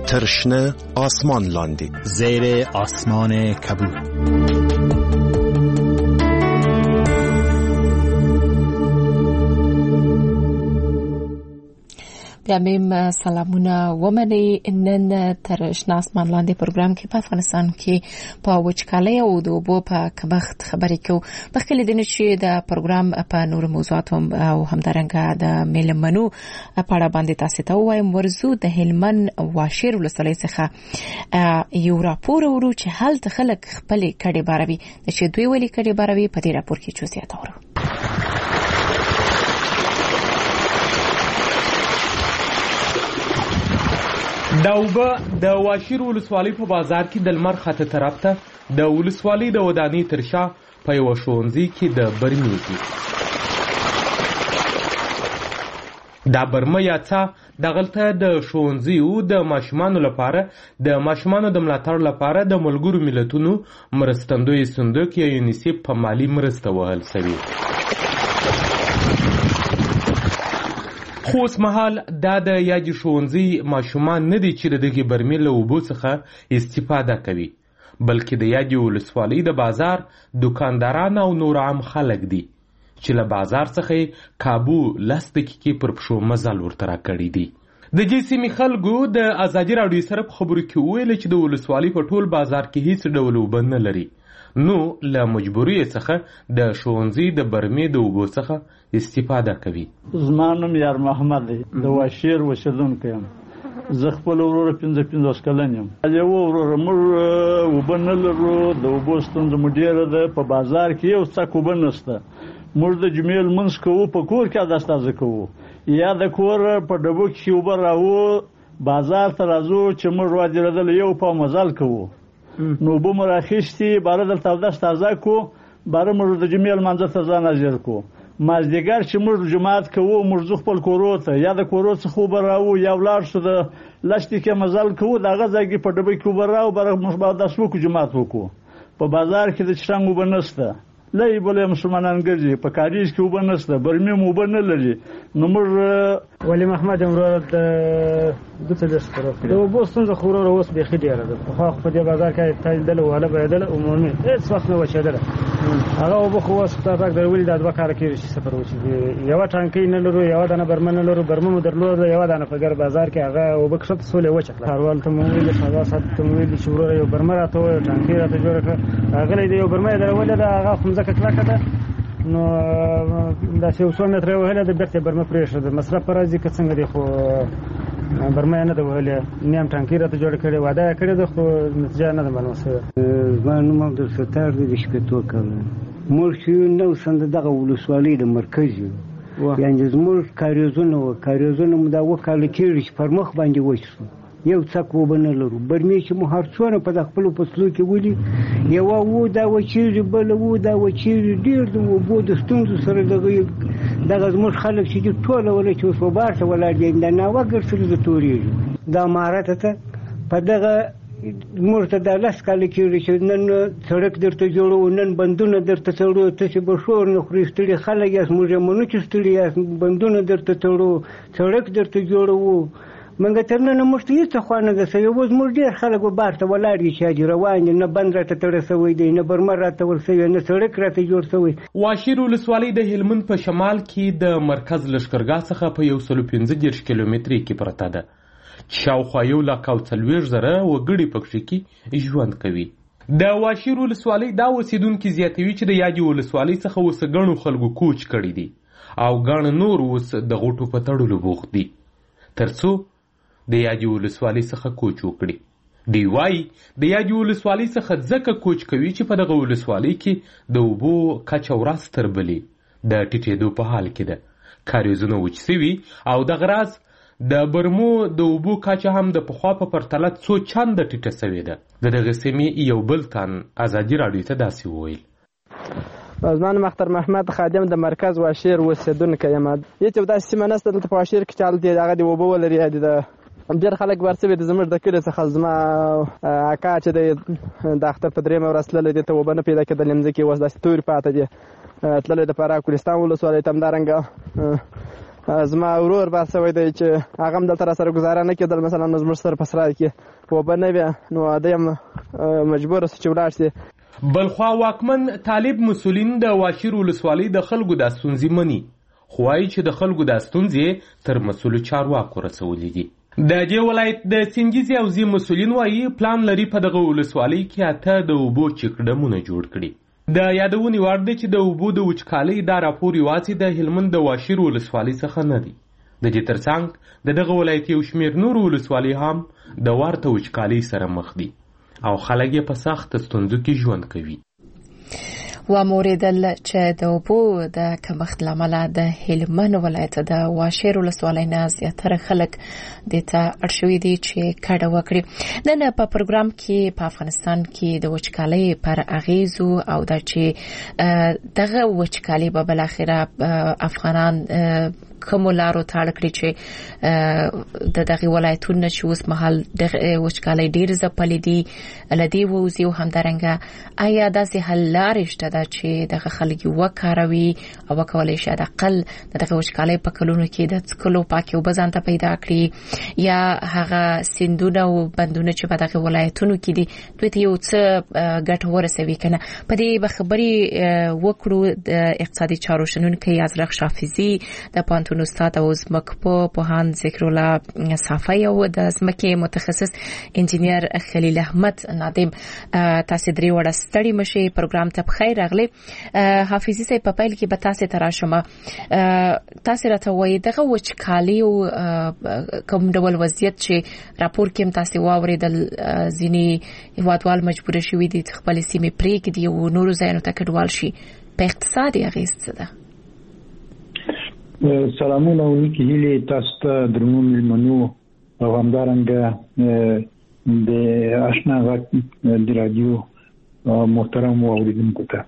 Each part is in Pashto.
تر شنه آسمان لاندې زیر آسمان کبود. بیا سلامونه ومني. نن تر شنه آسمان لاندې پروګرام کې په افغانستان کې په وچکالۍ او د اوبو په کمښت خبرې کوو. بخښلې دي چې د پروګرام په نور موضوعات او همدارنګه د میلمنو په اړه باندې تاسو ته وایم. ورزو د هلمند واشیر ولسوالۍ څخه یو راپور ورو چې هلته خلک خپل کډې باروي چې دوی ولې کډې باروي په دې راپور کې جزئیات اورو. دا اوبه د واشیر ولسوالۍ په بازار کې د لمر خاته طرف ته د ولسوالۍ د ودانۍ تر شا په یوه ښوونځي کې د برمې دي. دا برمه یا څا دغلته د ښوونځیو د ماشومانو لپاره د ماشومانو د ملاتړ لپاره د ملګرو ملتونو مرستندوی صندوق یا یونیسیف په مالی مرسته وهل شوي. خو اوس مهال دا د یادې ښوونځي ماشومان نه دي چې د دغې برمې له اوبو څخه استفاده کوي، بلکې د یادې ولسوالۍ د بازار دکانداران او نور عام خلک دي چې له بازار څخه کابو 10 دقیقې پر پښو مزل ورته راکړي دي. د دې سیمې خلکو د ازادي راډیو سره په خبرو کې وویل چې د ولسوالۍ په ټول بازار کې هیڅ ډول اوبه نه لري، نو له مجبورۍ څخه د ښوونځي د برمې د اوبو څخه استفاده کوي. زما نوم یار محمد دی، د واشیر اوسېدونکی یم. زه خپل وروره 55 کلن یم. یو وروره موږ اوبه نه لرو، د اوبو ستونزه مو ډېره ده. په بازار کې یو څک اوبه نشته. موږ د جمعې لمونځ کوو، په کور کې اوداسه کوو، یا د کور په ډبو کې اوبه راوړو بازار ته راځو چې موږ واجرېدل یو په مزل کوو. نو اوبه مو راخیستې باره دلته اودس تازه کړو، باره موږ د جمعې لمانځه ته ځان حاضر کړو. مازدیګر چې موږ جماعت کوو موږ ځو خپل کورو ته، یا د کورو څخه اوبه راوړو یا ولاړ شو د 10 دقیقې مزل کوو، د هغه ځای کې په ډبه کې اوبه راوړو، باره موږ به اودس وکړو جماعت وکړو. په بازار کې د چشنګ اوبه نشته، لای بلې مسلمانان ګرځي، په کاریز کې اوبه نشته، برمې مو اوبه نه لري. نو موږ ولی محمد امرو د اوبو ستونزه خو وروره اوس بیخي ډېره ده. پخوا خو په دې بازار کې تایدله وهله بهېدله عمومي هېڅ وخت نه وچېدله. هغه اوبه خو اوس خدای پاک درولي دا 2 کاله کېږي چې صفر وچېږي. یوه ټانکۍ نه لرو، یوه دانه برمه نه لرو. برمه مو درلوده یوه دانه په ګر بازار کې، هغه اوبه کښته سولې وچه کړه. ښاروال ته مو وویلې، ښاروال صاحب ته مو وویلې چې وروره یو برمه راته ووایه، ټانکۍ راته جوړه کړه. راغلی دی یو برمه یې درولې ده، هغه خو مځکه کلکه ده، نو داسې 100 متره یې وهلې ده، بېرته یې برمه پرېښوده. مصرف په راځي که څنګه دی، خو برمه یې نه ده وهلې. نیم ټانکۍ راته جوړه کړې، واده یې کړې ده، خو نتیجه نه ده معلومه شوې. زما نوم عبدالستار دی، د شپېتو کلن. موږ چې یو نو سند دغه ولسوالۍ د مرکز یو، یعنې زموږ کاریزونه وو، کاریزونه مو دا 2 کاله کېږي چې پر مخ باندې وچ شو، یو څک اوبه نه لرو. برمې چې مو هر څونه په د خپلو فصلو کې ولي، یوه وو دا وچېږي، بله وو دا وچېږي. ډېر د اوبو د ستونزو سره دغه زموږ خلک چې دي ټوله وله چې اوس په بار ته ولاړ دي، دا ناوه ګرځېږي د تورېږي. دا مهارته ته په دغه موږ ته دا 10 کاله کېږي چې نن سړک درته جوړوو، نن بندونه درته تړو. تاسې به شور نه خورئ، ستړي خلک یاست، موږ یې منو چې ستړي یاست. بندونه درته تړو، سړک درته جوړوو. منګه تر نن موږ ته هېڅ خوا نه ده شوې. اوس موږ ډېر خلک به بار ته ولاړ دي چې حاجي روان دي، نه بند راته تړه شوی دی، نه برمه راته ور شوی، نه سړک راته جوړ شوی. واشیر ولسوالۍ د هلمند په شمال کې د مرکز لښکرګاه څخه په 115 کیلومترۍ کې پرته ده، چې شاوخوا 140,000 وګړي پکې کې ژوند کوي. د واشیر ولسوالۍ دا اوسېدونکي زیاتوي چې د یادې ولسوالۍ څخه اوس ګڼو خلکو کوچ کړي دي او ګڼ نور اوس د غوټو په تړلو بوخت دي ترڅو د یادې ولسوالۍ څخه کوچ وکړي. دی وایي د یادې ولسوالۍ څخه ځکه کوچ کوي چې په دغه ولسوالۍ کې د اوبو کچه ورځ تر بلې د ټیټېدو په حال کې ده. کاریزونه وچ سوي او دغه راز د برمو د اوبو کچه هم د پخوا په پرتله څو چنده ټیټه سوې ده. د دغه سیمې یو بل تن ازادي راډیو ته داسې وویل: زما نوم اختر محمد خادم د مرکز واشیر اوسېدونکی یم. هېڅ یو داسې سیمه نشته دلته په واشیر کې چې هلته هغه د اوبه ولري. ډېر خلک ورسوي دي زموږ د کلي څخه. زما اکا چې دی د اختر په 3مه ورځ تللی دی، ته اوبه نه پیدا کېدلې مځکې اوس داسې تورې پاته دي. تللی د فراه کوهستان ولسوالۍ ته همدارنګه زما ورور با سوی دی چې هغه هم دلته سره گزاره نه کېدل، مثلا زموږ سره په سرای کې وبه نه وي، نو دی هم مجبور چې ولاړ شي. بلخوا واکمن طالب مسولین د واشیر ولسوالۍ د خلکو د ستونزې مني، خو وایي چې د خلکو د ستونزې تر مسؤلو چارواکو رسولې دي. د دې ولایت د سنجیزي او زی مسولین وایي پلان لري په دغه ولسوالۍ کې 8 د اوبو چکډمونه جوړ کړي. د یادونې وړ دی چې د اوبو د وچکالۍ دا راپور یوازې د هلمند د واشیر ولسوالۍ څخه نه دی. د دې ترڅنګ د دغه ولایت یو شمېر نور ولسوالۍ هم د ورته وچکالۍ سره مخ دي او خلک یې په سخت ستونزو کې ژوند کوي. وموریدل چې د اوبو د کمښت له امله د هلمند ولایت د واشیر ولسوالۍ نه زیاتره خلک دې ته اړ شوي دي چې کډه وکړي. نن په پروګرام کې په افغانستان کې د وچکالۍ پر اغیزو او د چې دغه وچکالۍ به بالاخره افغانان کوم لارو ته اړ کړي چې د دغه ولایتونو چې اوس مهال د وچکالۍ ډیر ځپلې دي لدی ووزي او همدارنګه آیا داسې حل لارې شته چې دغه خلک وکاروي او وکولای شي د اقل دغه وچکالۍ په کلونو کې د څکلو پاکي او بزان ته پیدا کړي یا هغه سیندونه او بندونه چې په دغه ولایتونو کې دي دوی ته یو څه ګټه ورسوي کنه. په دې خبري وکړو د اقتصادي چارو شنونکي ازرق شافعي د پانتون استاد او زمکپو پوهان ذکر الله صافی او د زمکې متخصص انجینیر خلیل احمد نادم. تاسو درې وړه ستړي مشي پروګرام ته بخیر راغلی. حافظي صاحب په پیل کې به تاسو تراشمه تاسو راته وایي دغه وچکالي او کوم ډول وضعیت چې راپور کې تاسو واوریدل ځینې هیوادوال مجبور شوي دي خپل سیمې پرېږدي او نورو ځایونو ته کډوال شي، په اقتصادي اغیز څه ده؟ سلامونه او نیکی هیلې تاسو ته درنو مېلمنو او همدارنګه د آشنا غږ د رادیو محترم اوریدونکو ته.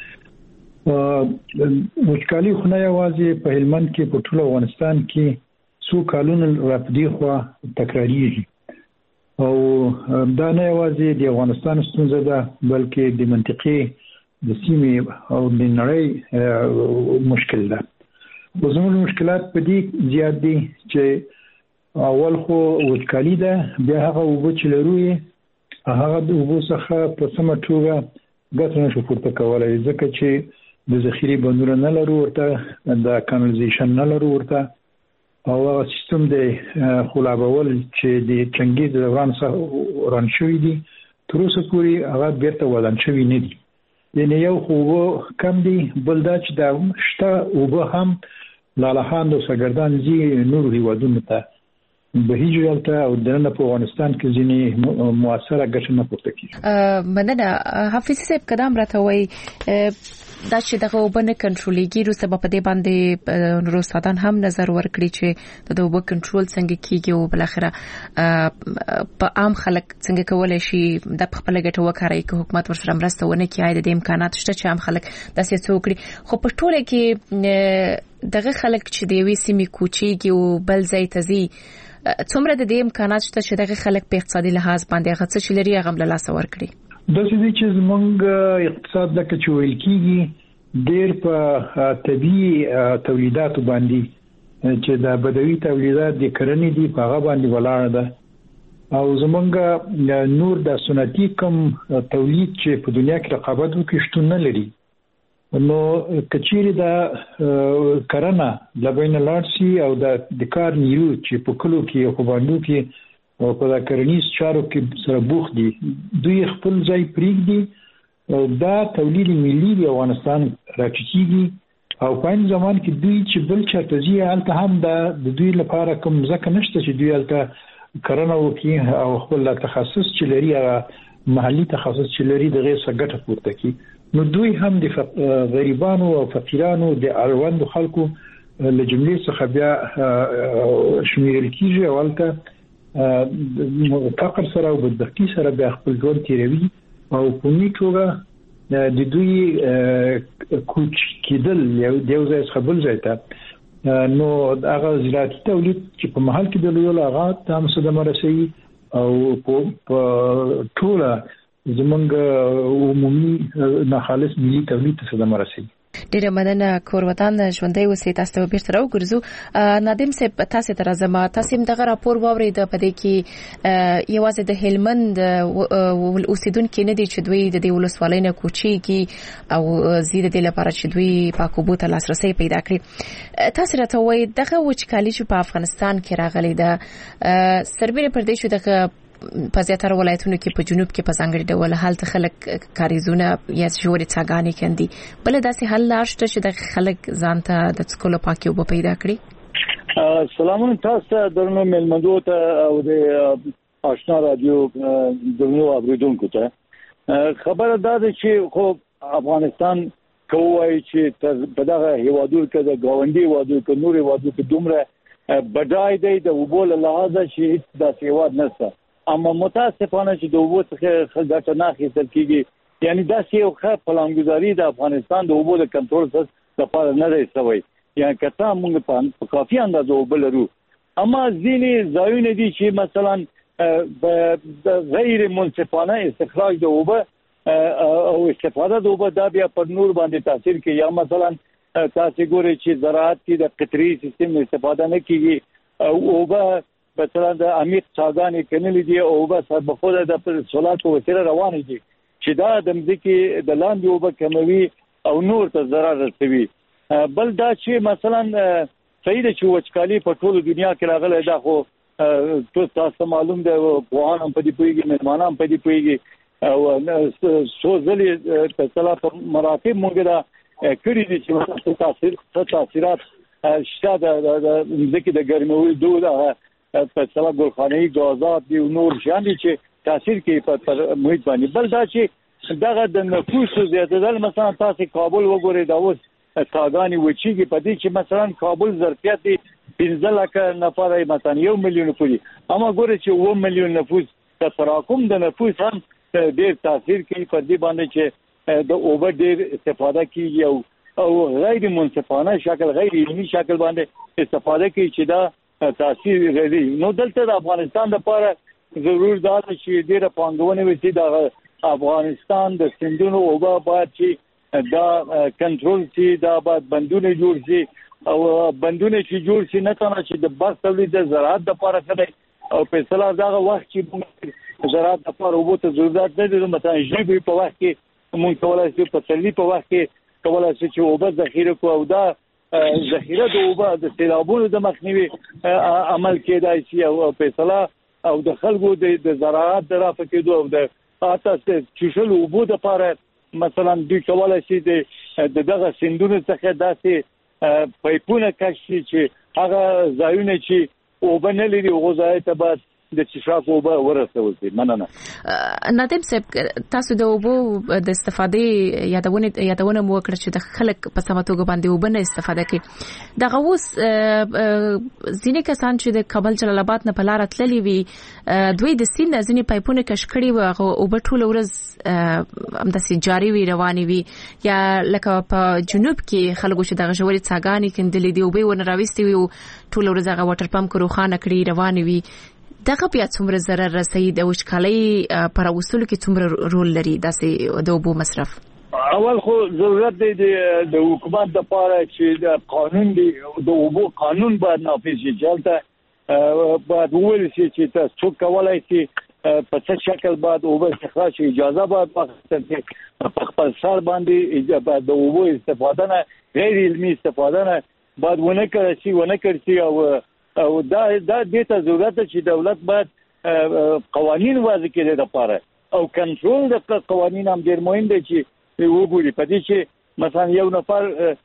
وچکالي خو نه یوازې په هلمند کې په ټول افغانستان کې څو کالونه راپدې خوا تکراریږي او دا نه یوازې د افغانستان ستونزه ده بلکې د منطقې د سیمې او د نړۍ مشکل ده. زموږ مشکلات په دې زیات دي چې اول خو وچکالي ده، بیا هغه اوبه چې لرو هغه د اوبو څخه په سمه توګه ګټه نشو پورته کولی ځکه چې د ذخیرې بندونه نه لرو ورته، د کانالیزیشن نه لرو ورته او هغه سیستم د خلابول چې د چنګیز د دوران څخه وران شوي دي تر اوسه پورې هغه بیرته ودان شوي نه دي. یعنې یو خو اوبه کم دي، بل دا چې د شته اوبه هم لالهان او سرګردان ځي نورو هیوادونو ته بهیږي دلته او دننه په افغانستان کې ځینې مؤثره ګټه نه پورته کیږي. مننه. حافظ صاحب قدم راته وایي دا چې دغه اوبه نه کنټرولېږي وروسته به په دې باندې نورو استادان هم نظر ورکړي چې د اوبه کنټرول څنګه کیږي او بالاخره په عام خلک څنګه کولی شي د خپله ګټه وکاروي که حکومت ورسره مرسته ونه کړي. د دې امکانات شته چې عام خلک داسې څه وکړي، خو په ټوله کې دغه خلک چې د یوې سیمې کوچېږي او بل ځای ته ځي څومره د دې امکانات شته چې دغه خلک په اقتصادي لحاظ باندې هغه څه چې لري هغه هم له لاسه ورکړي؟ داسې دی چې زموږ اقتصاد لکه چې ویل کېږي ډېر په طبیعي تولیداتو باندې چې د بدوي تولیدات د کرنې دي په هغه باندې ولاړ ده او زموږ نور د سنتي کم تولید چې په دنیا کې رقابت وکړي شتون نه لري. نو کچېرې د کرنه د بین لاړ او د کار نیرو چې په کلو کې او په باندې کې او په کرنیز چارو کې سره بوخت دي دوی خپل ځای پرېږدي دا تولید ملي د افغانستان راټیټېږي او په این زمان کې دوی چې بل چاته ځي هلته هم د دوی لپاره کوم ځکه نشته چې دوی هلته کرنه وکړي او خپل تخصص چې لري هغه محلي تخصص چې لري دغه څخه ګټه پورته کړي. نو دوی هم د غریبانو او فقیرانو د اړوندو خلکو له جملې څخه بیا شمیرل کیږي او هلته فقر سره او بدبختي سره بیا خپل ژوند تیروي او په دې توګه د دوی کوچ کېدل یو ځای څخه بل ځای ته نو هغه زراعتي تولید چې په محل کې د لویو هغه ته هم صدمه رسوي او په ټوله زمونږ عمومي ناخالص ملي تولید ته صدمه رسوي. ډیره مننه کور وطن ژوندۍ اوسئ. تاسو ته بیرته راوګرځو. نادم صاحب تاسو ته راځم. تاسو هم دغه راپور واورید په دې کې یوازې د هلمند اوسیدونکو نه دي چې دوی د دې ولسوالۍ نه کوچیږي او زیاده د لپاره چې دوی پاکوبو ته لاسرسي پیدا کړي. تاسو راته وایي دغه وچکالي چې په افغانستان کې راغلي ده سربېره پر دې چې دغه په زیاتره ولایتونو کې په جنوب کې په ځانګړي ډول هلته خلک کاریزونه یا ژورې څاګانې کوي، بل داسې حل لار شته چې د خلک ځان ته د څښلو پاکي اوبه پیدا کړي؟ سلامونه تاسو درنو ملمندو ته او د آشنا رادیو درنو اوریدونکو ته. خبره دا ده چې خو افغانستان کوي چې په دغه هیوادونو کې د گاونډي هیوادونو کې نور هیوادونو کې دومره بډای دی د اوبو له لحاظه چې هیڅ داسې هیواد نشته، اما متاسفانه چې د اوبو څخه ګټه نه اخیستل کیږي. یعنی داسې یو ښه پلانګذاري د افغانستان د اوبو د کنټرول لپاره نه دی شوی. یعنی کته موږ په کافي اندازه اوبه لرو، اما ځینې ځایونه دي چې مثلا غیر منصفانه استخراج د اوبه او استفاده د اوبه دا بیا پر نور باندې تاثیر کوي. یا مثلا تاسو ګورئ چې زراعت کې د قطري سیستم استفاده نه کیږي او اوبه مثلا د عمیق څاګانې کنلې دي او اوبه سربخوده د سولار په وسیله روانې دي چې دا د مځکې د لاندې اوبه کموي او نور ته ضرر رسوي. بل دا چې مثلا صحیح ده چې وچکالي په ټول دنیا کې راغلی دا، خو تاسو معلوم ده پوهان هم په دې پوهیږي، مېلمانان هم په دې پوهیږي او څو ځلې مثلا په مراتب موږ دا کړي دي چې تاثیرات شته د ځکه د ګرمولو دود په څلا ګلخانه‌ای غازات دی نور شان دي چې تاثیر کوي په محیط باندې. بل دا چې دغه د نفوس زیاتېدل، مثلا تاسو کابل وګورئ دا اوس څاګانې وچیږي په دې چې مثلا کابل ظرفیت 15 لک نفر مثلا 1 میلیون پورې، اما ګورئ چې 1 میلیون نفوس د تراکم د نفوس هم ډېر تاثیر کوي په دې باندې چې د اوبه ډېر استفاده کیږي او غیر منصفانه شکل غیر علمي شکل باندې استفاده کوي چې دا تاثیر لري. نو دلته د افغانستان لپاره ضرور دا چې ډېر پانګونه وشي د افغانستان د سندونو اوبه باید چې دا کنټرول شي، دا باید بندونه جوړ شي او بندونه چې جوړ شي نه تنه چې د بس تولید د زراعت لپاره کړي او په اصطلاح دا وخت چې زراعت لپاره اوبه ته ضرورت نه لري، مثلا ژبې په وخت کې مونږ کولای شو په تللی په وخت کې کولای شو چې اوبه ذخیره کو او دا ذخیره د اوبه د سیلابونو د مخنیوي عمل کېدای شي او په اصطلاح او د خلکو د زراعت د رافع کېدو او د اساس چشل اوبو د لپاره مثلا دوی کولای شي د دغه سندونو څخه داسې پایپونه کشي چې هغه ځایونه چې اوبه نه لري هغه ځای ته بس د چشاک اوبه ورسول شي. مننه. نادم صاحب تاسو د اوبو د استفادې یادونه مو وکړه چې د خلک په سمه توګه باندې اوبه نه استفاده کوي. دغه اوس ځینې کسان چې د کابل جلال آباد نه په لار تللي وي دوی د سیند ځینې پایپونه کش کړي وي، هغه اوبه ټول ورځ همداسې جاري وي روانې وي. یا لکه په جنوب کې خلکو چې دغه ژورې څاګانې کیندلې دي اوبه ونه راوستي وي او ټول ورځ هغه واټر پمپ روښانه کړي روانې وي. دغه بیا څومره ضرر رسوي؟ د وچکالۍ پر وصول کې څومره رول لري داسې د اوبو مصرف؟ اول خو ضرورت دی د حکومت لپاره چې د قانون دی د اوبو قانون باید نافذ شي، چې باید وویل شي چې تاسو کولای شي په څه شکل باید اوبه استخراج شي، اجازه باید واخیستل شي په خپل سر باندې د اوبو استفاده نه غیر علمي استفاده نه باید ونه کړی شي او دا د ته ضرورت چې دولت باید قوانين وضع کړي لپاره او کنټرول د قوانين هم ډېر مهم دی چې وګوري په دې چې مثلا یو نفر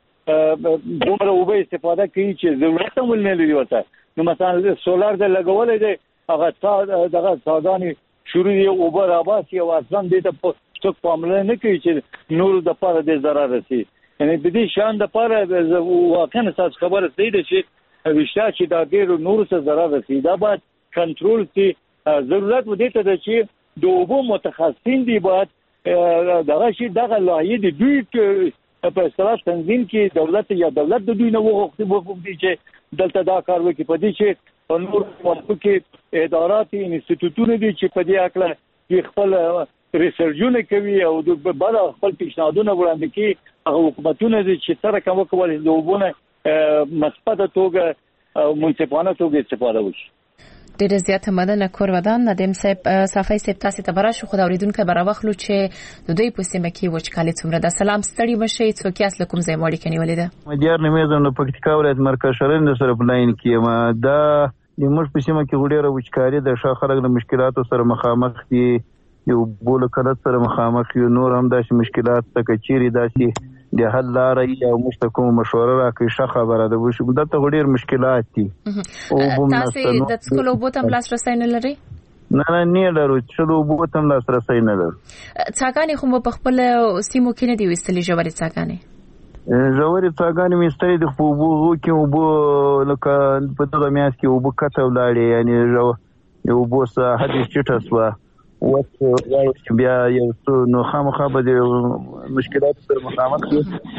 دومره اوبه استفاده کوي چې ضرورت هم نه لري ورته. نو مثلا سولار د لګولې دی هغه دغه څاګانې شروع یې اوبه راباسي او اصلا دې ته څوک پاملرنه نه کوي چې نور د لپاره د ضرر رسي. یعنی د دې شان د لپاره واقعا اساس خبره دی چې وشته چې دا ډېر نور څه ضرر رسي، دا باید کنټرول شي. ضرورت و دې ته ده چې د اوبو متخصصین دی باید دغه شي دغه لایحه دی دوی په اصطلاح تنظیم کې دولت د دوی نه وغوښتي چې دلته دا کار وکړي. په دې چې نور ملکو کې ادارات انسټیټیوټونه دي چې په دې اړه خپل ریسرچونه کوي او د بعد خپل پیشنهادونه وړاندې کوي هغه حکومتونه چې سره کوم کولای د وبونه مثبت توګه او منصفانه توګه استفاده وشي. ډېر زیات مدنه کورودان ندیم صاحب صافي صاحب تاسو ته براشو خو دا اوریدونکو براوخلو چې د دوی په سیمه کې وچکالي څومره ده. سلام ستړي مشي څوک یاس لکم زې ماړي کني ولیده مدیار نمیزم د پکتیکا ولایت مرکز شرن سره پلاین کې ما دا د موږ په سیمه کې وړه وچکالي د شا خلک د مشکلاتو سره مخامخ دي یو بوله کړه سره مخامخ یو نور هم داسې مشکلات څخه چیرې داسې د حل لارې او مستقیم مشوره راکړي ښه خبره ده وشي دا ته ډېر مشکلات دي او تاسو د څکلو بوتم لاس رسای نه لري نه لرو چې بوتم لاس رسای نه لرو څاګانې خو په خپل سیمو کې نه دی وستلې جوړې څاګانې مستری د خوبو کې او بو لکه په دغه میاس کې او بو کته ولاړې یعنی یو بو سه حدیث چټه سوا وڅ بیا یو نو خامخا به د مشکلات سره مخامخ دي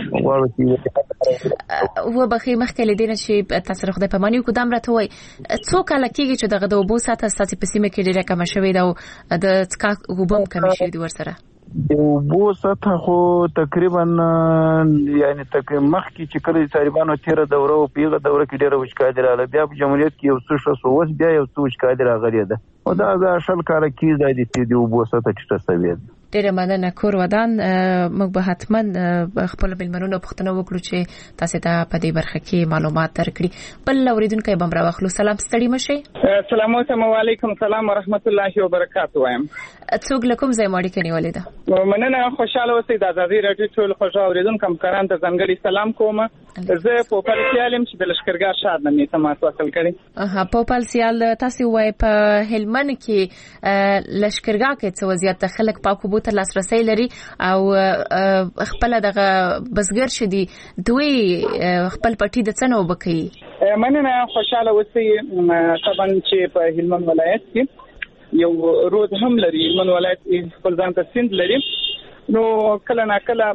و بخي مخکې لیدنه چې تاسو خدای په مانیو کو دام راته وای څو کال کېږي چې دغه د وبو ساته ستاسو په سیمه کې ډیره کم شوې ده او د څکا وبم کم شوې دي ورسره د وبو ساته خو تقریبا یعنی تقریبا مخکې چې کله طالبانو تیره دوره او پیغه دوره کې ډیره وشکا دراله بیا په جمهوریت کې یو څه شو اوس بیا یو څه وشکا دراغلی ده او دا شل کال کې د وبو ساته چې تسوي ډیره مننه کور ودان موږ به حتما خپل بلمنونو پښتنو وکړو چې تاسو ته په دې برخه کې معلومات درکړي. بل اوریدونکو به راوخلو. سلام ستړي مشي. السلام علیکم سلام ورحمت الله وبرکاته. وایم څوک لکم زې ماړي کني ولیدا مننه خوشاله اوسئ. د ازادي راډیو ټول خوشاله اوریدونکو کمکاران ته ځانګړي سلام کوم. زه په پالسیالم چې د لشکرګاه شاد نه تماس وصل کړي. په پالسیال تاسو وای په هلمند کې لشکرګاه کې څه وضعیت خلک پاکو بوت لاسرسي لري او خپل دغه بسګر شدي دوی خپل پټي د څنو وبکي. مننه خوشاله اوسئ. طبعا چې په هلمند ولایت کې یو رود هم لري. هلمند ولایت خپل ځان ته سیند لري نو کله نا کله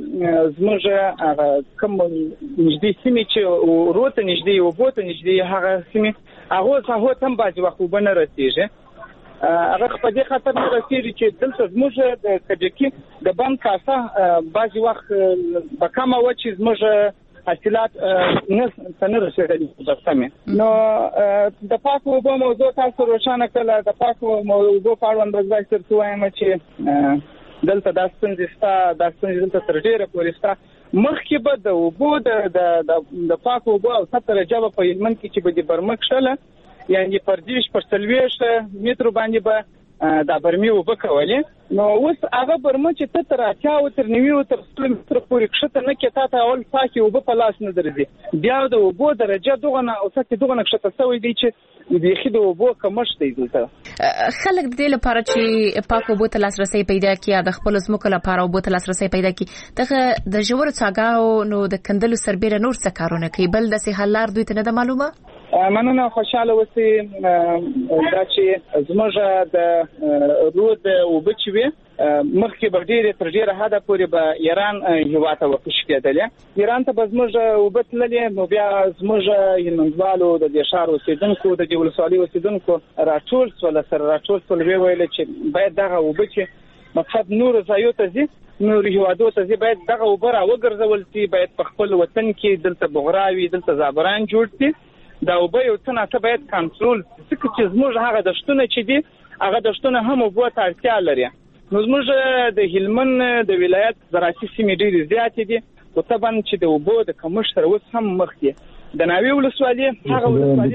زموږ کوم نږدې سیمې چې رود ته نږدې او بوت نږدې هغه سیمې هغه هم بعضې وخت اوبه نه رسیږي. هغه په دې خاطر نه رسیږي چې دلته زموږ د کجکي د بند کاسه بعضې وخت په کمه وه چې زموږ حاصلات نه رسېدلي په سمې. نو د پاکو اوبو موضوع تاسو روښانه کړله. د پاکو اوبو په اړوند به زه درته وایم چې دلته دا ستونزې شته. دا ستونزې دلته تر ډېره پورې شته. مخکې به د اوبو د پاکو اوبو او 70 درجه به په هلمند کې چې به د برمک شله یعنی پر 30 پر 40 متر باندې به دا برمي اوبه کولې. نو اوس هغه برمه چې ته تر 80 تر 90 تر 100 متر پورې کښته نه کې تا ته اول پاکي اوبه په لاس نه درځي. بیا د اوبو درجه دغه نه او سطح دغه نه کښته شوی دی چې بیخي د اوبو کمښت دی دلته. خلک د دې لپاره چې پاک اوبو ته لاسرسي پیدا کړي د خپل ځمکو لپاره اوبو ته لاسرسي پیدا کړي دغه د ژورو څاګانو نو د کندلو سربېره نور څه کارونه کوي بل د سه حل لار دوی ته نه ده معلومه. مننه خوشاله اوسئ. دا چې زموږ د رود اوبه چې وي مخکې به ډېرې تر ډېره حده پورې به ایران هېواد ته ورکشېدلې. ایران ته به زموږ اوبه تللې نو بیا زموږ هلمندوالو د دې ښار اوسېدونکو د دې ولسوالۍ اوسېدونکو راټول سول ویې ویل چې باید دغه اوبه چې مقصد نورو ځایو ته ځي نورو هېوادو ته ځي باید دغه اوبه راوګرځول شي. باید په خپل وطن کې دلته بغراوي دلته زعفران جوړ شي. دا اوبه یو څه ناڅه باید کنټرول ځکه چې زموږ هغه دښتونه چې دي هغه دښتونه هم اوبو ته اړتیا لري. نو زموږ د هلمند د ولایت زراعتي سیمې ډېرې زیاتې دي خو طبعا چې د اوبو د کمښت سره اوس هم مخ دي. د ناوې ولسوالۍ هغه ولسوالۍ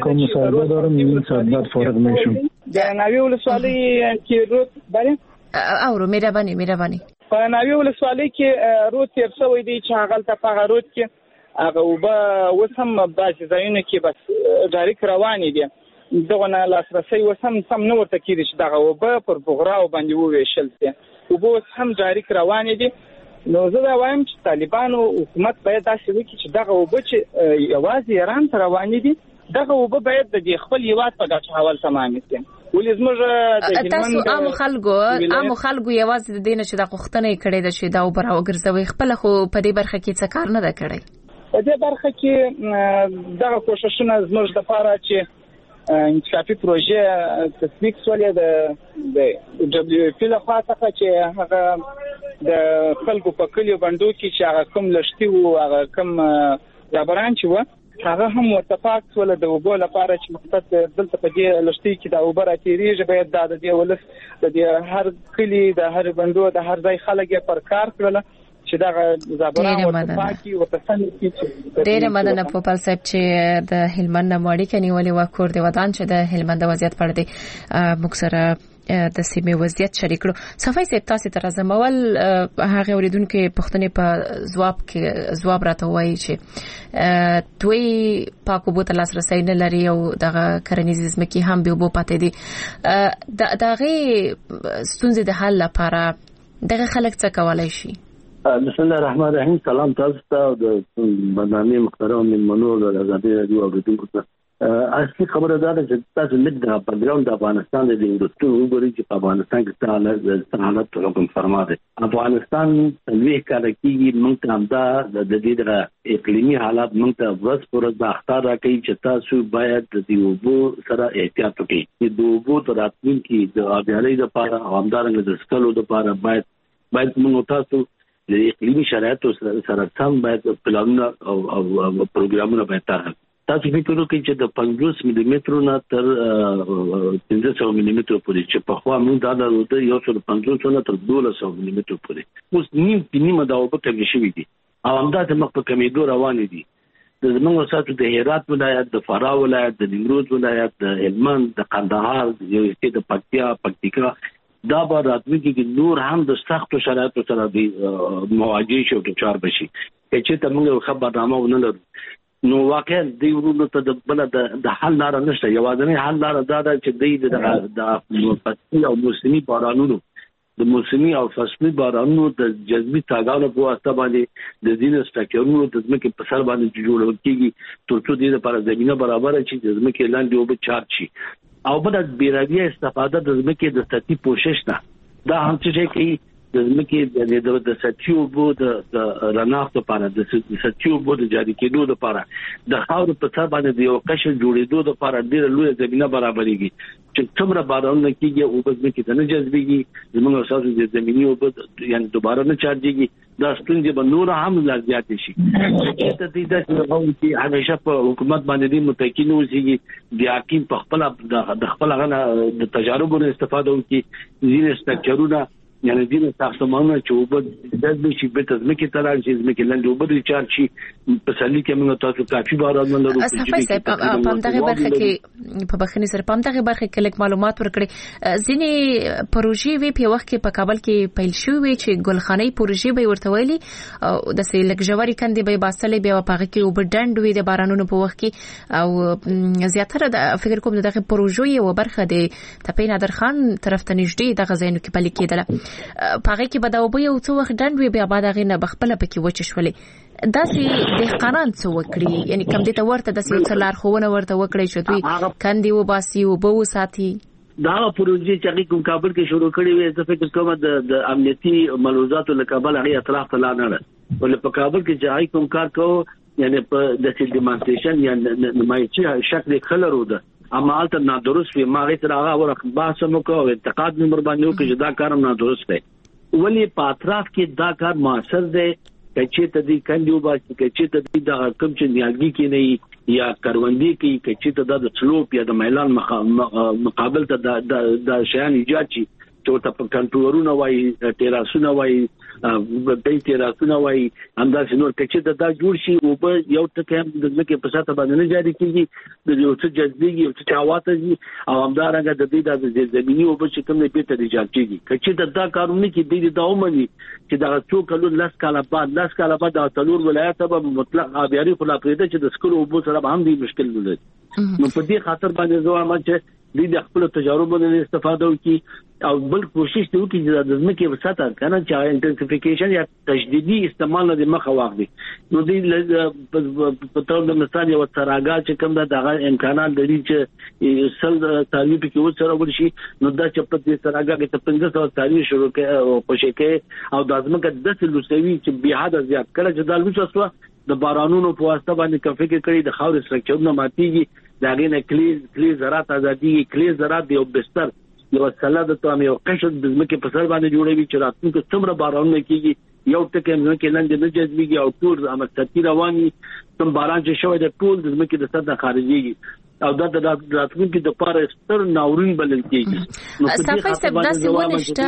د ناوې ولسوالۍ کې رود باندې او مهرباني په ناوې ولسوالۍ کې رود تیر شوی دی چې هغه ته په رود کې هغه اوبه اوس هم بعضې ځایونو کې بس ډایرکټ روانې دي. دغه نه لاسرسی اوس هم سم نه ورته کېږي چې دغه اوبه پر بغراو باندې وویشل شي. اوبه اوس هم ډایرکټ روانې دي. نو زه دا وایم چې طالبانو حکومت باید داسې وکړي چې دغه اوبه چې یوازې ایران ته روانې دي دغه اوبه باید د خپل هېواد په ګټه حوال تمامې شي. ولې زموږ تاسو عامو خلکو یوازې د دې نه چې دا غوښتنه یې کړې ده چې دا اوبه راوګرځوي خپله خو په دې برخه کې څه کار نه ده کړی. په دې برخه کې دغه کوښښونه زموږ دپاره چې انکشافي پروژې تصدیق شولې د دبليو اف له خوا څخه چې هغه د خلکو په کلیو بندو کې چې هغه کوم لشتي وو هغه کوم رابران چې وو هغه هم ورتفاق شول د وبو لپاره چې مختص دلته په دې لشتي کې د اوبر اتیریږي باید د دې ولس د هر کلی د هر بندو د هر ځای خلک پر کار کړل چې دا زابران ورتفاقي او تسنې کې ډېر مننه په پال صاحب چې د هلمند نماړي کې نیولې و کور دی ودان چې د هلمند وضعیت پر دې مکسره د سیمې وضعیت شریک کړو صفای صاحب تاسو تر زمول هغه اوریدونکو پښتنې په جواب راته وایي چې دوی پاکو بوت لاسرسي نه لري او دغه کرنیز ځمکې هم به وبو پاتې دي دغه ستونزې د حل لپاره دغه خلک څه کولای شي بسم الله الرحمن الرحیم سلام تاسو ته د برنامه محترم منو د ازادي رادیو اوریدونکو ته اصلي خبره ده چې تاسو لږ د بیکګراوند د افغانستان د انډستری وګورئ چې په افغانستان کې حالت حکم فرما ده افغانستان لوی کال کې موږ هم دا د دې د اقلیمي حالات موږ ته ورځ پر ورځ اختیار راکړي چې تاسو باید د دیوبو سره احتیاط وکړئ چې دیوبو تر راتلونکي د آبیارۍ لپاره او همدارنګه د سکلو لپاره باید موږ تاسو د اقلیمي شرایطو سره سم باید پلانونه او پروګرامونه باید طرح تاسو فکر وکړئ چې د 50 ملي مترو نه تر 1500 ملي مترو پورې چې په خوا موږ دا درته یو څو 500 نه تر 1200 ملي مترو پورې اوس نیمه دا په کمی شوی دي او همداسې مخ په کمیدو روان دي د زموږ ساتو د هرات ولایت د فراه ولایت د نیمروز ولایت د هلمند د قندهار یو څه د پکتیکا دا به راتلونکي کې نور هم د سختو شرایطو سره دی مواجه شي او چار بشي چې ته موږ خبرنامه ونه لرو نو واقعا دی ورونو ته د بل د حل لار نشته یوازینی حل لار دا ده چې دی د فصلي او موسمي بارانونو د موسمي او فصلي بارانونو د جذبي تاګانو په واسطه باندې د دین سټراکچرونو د ځمکې په سر باندې جوړول کیږي ترڅو د لپاره زمينه برابر شي د ځمکې لاندې او به چارج شي او بل د بیراویه استفاده د ځمکې د سطحي پوشش نه دا هم چې کوي د ځمکې د سطحي اوبو د رناخت لپاره د سطحي اوبو د جاري کېدو لپاره د خاورو په سر باندې د یو قشر جوړېدو لپاره ډېر لوی زمينه برابرېږي چې څومره بارانونه کېږي او په ځمکې ته نه جذبېږي زموږ اساسي د زميني اوبو یعنی دوباره نه چارجېږي دا ستونزې به نور هم لا زیاتې شي چې ته دې چې همیشه په حکومت باندې متکی نه اوسېږي د حکیم په خپل د خپل غنه د تجاربو استفاده وکړي ځینې سټراکچرونه یعنی دینه ساختمانونه چې وبد د شي به تزمکه تران چې زمکه لاندې وبد ریچارج شي په سالي کې موږ تاسو کافي باران لرو په دغه برخه کې په بخنی سره په دغه برخه کې لیک معلومات ورکړي ځینې پروژې وی په وخت کې په کابل کې پیل شوې چې ګلخاني پروژې به ورته ویلي او د سیلک جواری کندې به باسلې به په کې وبډند وی د بارانونو په وخت کې او زیاتره د فکر کوم دغه پروژې او برخه د تپین نادر خان طرف ته نږدې د غزاینو کې پلي کېدله پاره کې به دا وبو یو څو وخت ډند وی بیا بعد غینه بخپل پکې وچ شولې داسې د قانون څو وکړي یعنی کم دې ته ورته د سلار خوونه ورته وکړي چې دوی کندي و باسي او بو ساتي دا پروژې چې کوم کابل کې شروع کړي وي زه فکر کوم د امنیتي ملحوظاتو له کابل هغه اطراف ته لاندې نه ولې په کابل کې چې کوم کار کوو یعنی په د سیل ډیمانستریشن یا نمایشي شکل خلرو ده اما الته نادرست وي ما غي تر هغه ورخ باسه مو کو اعتقاد نمبر باندې او چې دا کارم نادرست دی ولی په اطراف کې دا کار موثر دی چې ته دې کندیو باسي چې ته دې دا کوم چې نیالګي کې نه یا کروندې کې چې ته د سلوپ یا د میلان مقابل ته د شیان ایجاد شي چې ته په کنټرولونه وای ټیراسونه وای د ټیراسونه وای همداسې نور چې دا جوړ شي او په یو ټکه هم د ځمکې په ساته باندې نه جاري کیږي د یو څه جذبېږي او څه چاواته او همدارنګه د دې د زمینی او په شکل نه پیته ایجاد کیږي چې دا کارونه کې د دومني چې دا څو کلو لاس کاله بعد د تلور ولایت به مطلق آبیاري خلا پرېده چې د سکول او بو سره هم دي مشکل نه نو په دې خاطر باندې زه وایم چې د خپل تجارب نه استفاده وکړي او بل کوشش وکړي چې د ځمکې وساته کنه چې انټنسیفیکیشن یا تجدیدي استعمال نه مخه واخلي نو د په تور د مثال یو تراګا چې کوم د امکانات لري چې سل تعلیب کې وسره ورشي نو دا چې په دې تراګا کې ته 1500 تعلیب شروع کې او پښې او د ځمکې د سلوسوي چې به حد زیات کړه چې د لوڅ د بارانونو په واسطه باندې کفې کې کړي د خاور سټراکچرونه ماتيږي داغه نه کلی زراعت ازادي کلی زراعت یو بستر یو سلاد ته یو قشر د زمکه په سر باندې جوړوي چې راتلونکي څومره بارانونه کیږي یو ټکه زمکه لاندې نه جذبيږي او ټول امستتی رواني تم باران چې شوی د ټول د زمکه د سر خارجيږي او دا د راتلونکي د پاره ستر ناورین بلل کیږي صفای سب داسې ونشته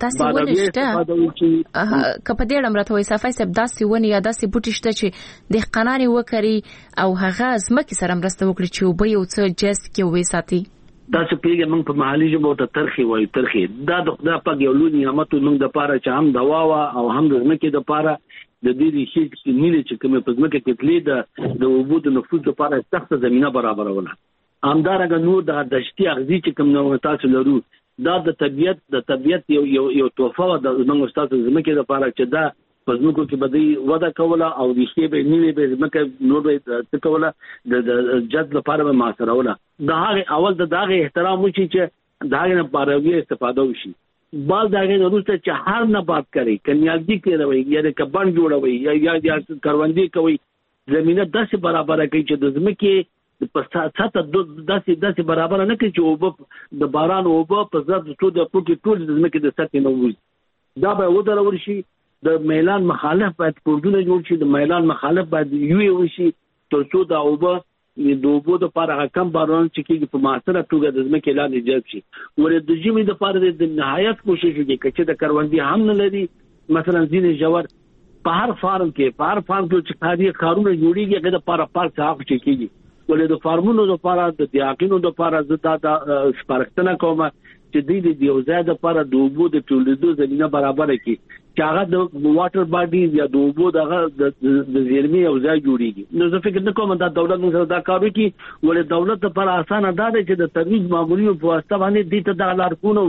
کپه دې امرته وي صفای سب داسې ونی یا داسې بوټی شته چې د قناري وکړي او هغه زمکه سره مرسته وکړي چې وب یو څه جست کې وې ساتي تاسو پیګه موږ په محلي ژبه ته ترخی وایو ترخی دا د خدای پاک یو لوی نعمت موږ د پاره چې هم دوا وا او هم د زمکه د پاره د دې شي چې نیله چې کومه په زمکه کې تلې د وجود نفوذ لپاره سخت زمينه برابرونه همدارنګه نور د دشتي اغزي چې کوم نو تاسو لرو دا د طبيعت یو توفه د موږ تاسو زمکه لپاره چې دا په زمکو کې بدی ودا کوله او د شی به نیله به زمکه نور به څه کوله د جد لپاره به ماسروله دا هغه اول د داغه احترام وشي چې داغه نه پاروي استفاده وشي بال داغه وروسته چې هر نه بات کوي کنيالدي کوي یا د کبان جوړوي یا کروندې کوي زمينه داسې برابر کوي چې د زمکه په ساته داسې برابر نه کوي چې او د باران او په ځد ټول د ټول د زمکه د سطح نه وځي دا به ودرول شي د میلان مخالف باید کوډونه جوړ شي د میلان مخالف باید یو وشي ترڅو دا او د اوبو د لپاره کم باران چې کېږي په معاصره توګه د ځمکې لاندې جذب شي ولې د ژمي د لپاره د نهایت کوشش وکړي چې د کروندې هم نه لري مثلا ځینې جوار په هر فارم کې چې کارونه جوړیږي هغه د لپاره پارک صاحب چې کېږي ولې د فارمونو لپاره د دیاقینو لپاره زدا د سپارښتنه کوم چې د یو ځای لپاره د اوبو د تولیدو زمينه برابر کړي چې هغه د واټر باډیز یا د اوبو د زیرمې یو ځای جوړیږي نو زه فکر نه کوم دا دولت موږ دا کار وکړي ولې دولت لپاره اسانه ده چې د ترویج معمولیو په واسطه باندې د ته د لارښوونه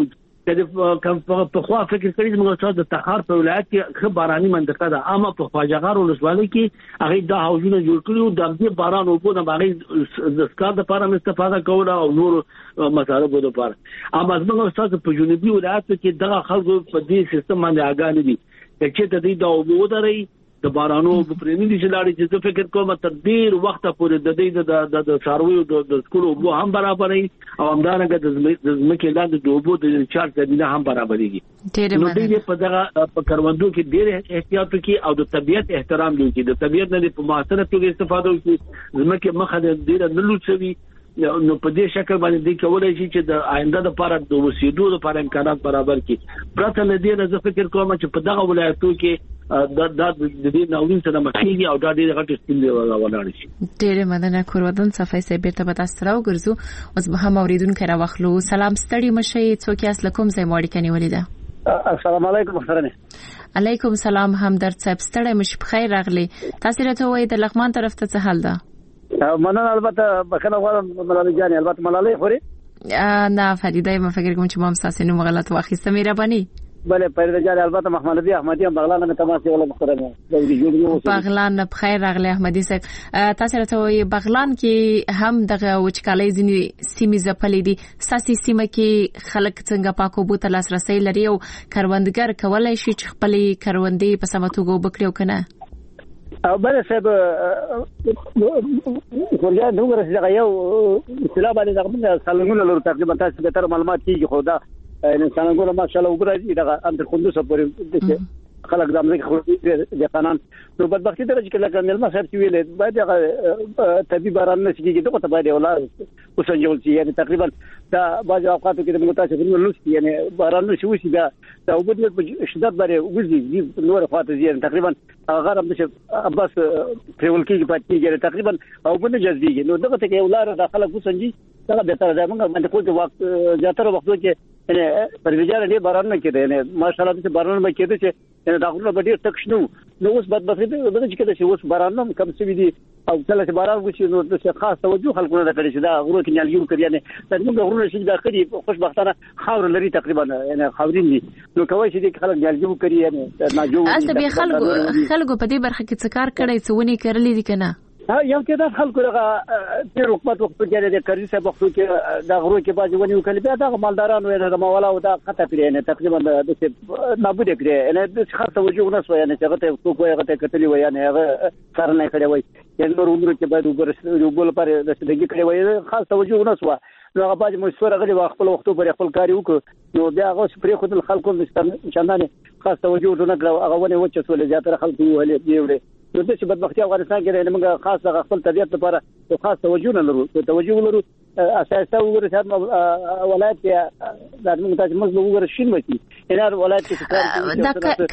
چې په خوا فکر کړی موږ څه د تخار په ولایت کې خبرانی منطقه ده اما په خواجهغار ولسوالۍ کې هغه د حوضونو جوړ کړو د دې باران اوبو نه باغې د سکار د لپاره استفاده کوله او نور مصارف د لپاره اما موږ تاسو په جنوبي ولایت کې دغه خلکو په دې سیستم باندې اګان دي چې د دې د اوبو درې د بارانو په پرېمې دي چې لاړې چې فکر کوم تر ډیر وخت پورې د دې د څارویو د سکولو اوبو هم برابرې او همدارنګه د زمکه لاندې د اوبو د چارج زمينه هم برابرېږي نو دې په دغه په کروندو کې ډېر احتیاط وکړي او د طبيعت احترام وکړي د طبيعت نه په معاصره توګه استفاده وکړي زمکه مخه ډېر نه لوڅوي نو په دې شکل باندې د کولای شي چې د آینده لپاره د وسیدو لپاره امکانات برابر کړي پرته له دې نه فکر کوم چې په دغه ولایتو کې د دې ناورین سره مخېږي او دا ډېر غټ ستونزې ولاړ شي ډېر مننه کوردن صفای سیبر ته به تاسو راوګرځو اوس به هم اوریدونکو راوخلو سلام ستړي مشي څوک یاس لکم زې موړی کني ولیدا السلام علیکم محترمه علیکم سلام همدرد صاحب ستړي مش بخیر راغلی تاسو راته وای د لغمان طرف ته څه حال ده مننه البته بخنه غواړم ملالۍ جان البته ملالۍ خوري نه فریده ما فکر کوم چې ما هم ساسې نوم غلط واخیسته مهرباني بله فریده جان البته محمد نبی احمدی هم بغلان نه تماس ولا محترمه بغلان بخیر راغلی احمدی صاحب تاسو راته وای بغلان کې هم دغه وچکالۍ ځینې سیمې ځپلې دي ساسي سیمه کې خلک څنګه پاکو بوته لاسرسي لري او کروندګر کولای شي چې خپل کروندې په سمه توګه وبکړي او کنه او بل صاحب ورجا دوغره څنګه یو اصطلاح باندې دغه سالنګونه لرو تقریبا تاسو به تر معلومات کیږي خو دا انسانانګو ماشاءالله وګورئ دغه اندر خوندوسه پورې خلک د امریکا خو د قانون نو بدبختی درجه کې لکه ملما صاحب چې ویل باید هغه طبي باران نه کیږي دغه ته باید ولا وسنجول شي یعنی تقریبا دا بعض اوقات کې د متاسفین لوس یعنی باران نه شوي دا وګورئ په شدت باندې وګورئ نور فاته زیات تقریبا هغه هم چې اباس پرول کې پاتې تقریبا او بنه جذبيږي نو دغه ته ولاره داخله وسنجي دا به تر دا موږ باندې کوم وخت زیاتره وختو کې یعنی پرېجاره دې باران نه کېده یعنی ماشاءالله دې باران به کېده چې یعنی داخله به ډېر تک شنو نو اوس بدبختی دغه چې کېده چې اوس باران هم کم څه دي او کله چې باران وشي نو د خاص توجه خلکو نه کړی چې دا غرو کې نیالګي کوي یعنی څنګه غرونه چې دا کړي خوشبختانه خاور لري تقریبا یعنی خاورین دي نو کوي چې د خلک نیالګي کوي یعنی ناجو اصل به خلکو په دې برخه کې څه کار کړی څه ونی کړلې دي کنه یو تعداد خلکو دغه تیر حکومت وخت کې د کرزي صاحب وخت کې د غرو کې باندې ونیو کله بیا دغه مالدارانو د مولا او د خطه پرې نه تقریبا د نابود کړي نه د خاص توجه نه سو نه چې هغه ته کوی هغه ته کتلی وای نه هغه کار نه کړی وای یعنی نور عمر کې باید وګول پر د دې کړی وای خاص توجه نه سو نو هغه باندې مشوره غلي خپل وخت پر خپل کاری وکړو نو بیا هغه پرې خود خلکو نشاندانه خاص توجه نه کړو هغه ونه وچه سولې زیاتره خلکو ولې دیوړي نو د چې بدبختي افغانستان کې موږ خاص خپل طبيعت لپاره خاص توجه نه لرو توجه لرو اساسا وګورئ ولایت کې د موږ تاسو موږ وګورئ شین وتی هر ولایت کې دا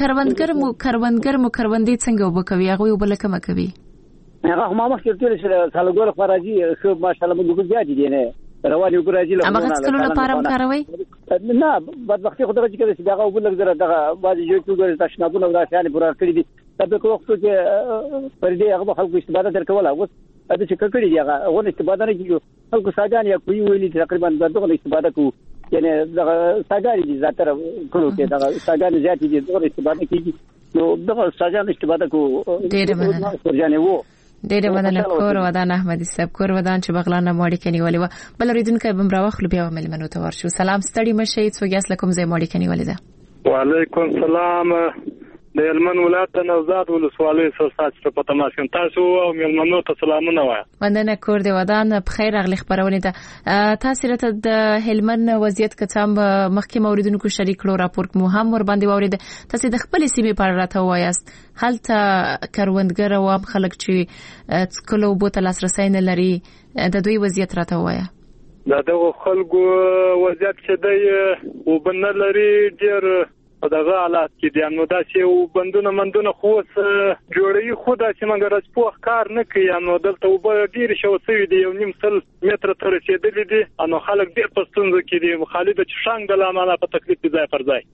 کروندګر مو کروندې څنګه وبکوي هغه وبل کما کوي هغه ما مخکې ټول چې سالګور فراجي خو ماشاءالله موږ زیات دي نه رواني وګورئ له هغه څکلو لپاره هم کاروي نه بدبختي خو دغه چې دغه وبل زره دغه باندې یو څو ګر تشنابونه راځي پورا کړی دي تبه وخت کې پر دې هغه خلکو استفاده درکوله اوس د چې کړی دی هغه استفاده نه کیږي خلکو ساګان یا کوی ویلي تقریبا دغه استفاده کو یعنی دغه ساګان دي زاتره کړو کې دغه ساګان زیات دي دغه استفاده کیږي نو دغه ساګان استفاده کو ډېر مننه ډېر مننه کور ودان احمدي صاحب کور ودان چې بغلان ماړي کني ولې و بل ریدونکو بم راوخلو بیا ملمنو ته ورشو سلام ستړي مشه څو یاس لکم زې ماړي کني ولې ده وعلیکم السلام د هلمند ولایت نوزاد ولسوالۍ سرساچ په تماشین تاسو او ملمنو ته سلامونه وایم مننه کور دی ودان بخیر اغلی خبرونه ده تاسو راته د هلمند وضعیت کڅام مخکې موریدونکو شریک کړو راپور مو هم ور باندې وورید تاسو د خپل سیمې په اړه راته وایاست هلته کروندګر او عام خلک چې څکلو بوتل لاسرسي نه لري د دوی وضعیت راته وایا دغه خلکو وضعیت چې دی وبنه لري ډیر په دغه حالات کې دي نو دا چې بندونه مندونه خو جوړي خو دا چې موږ راځو کار نه کوي نو دلته وب ډیر شو سوي دي 1.5 متر تر رسیدلې دي نو خلک ډیر پستونځ کې دي خالد چې شانګ د لامل په تکلیف ځای پر ځای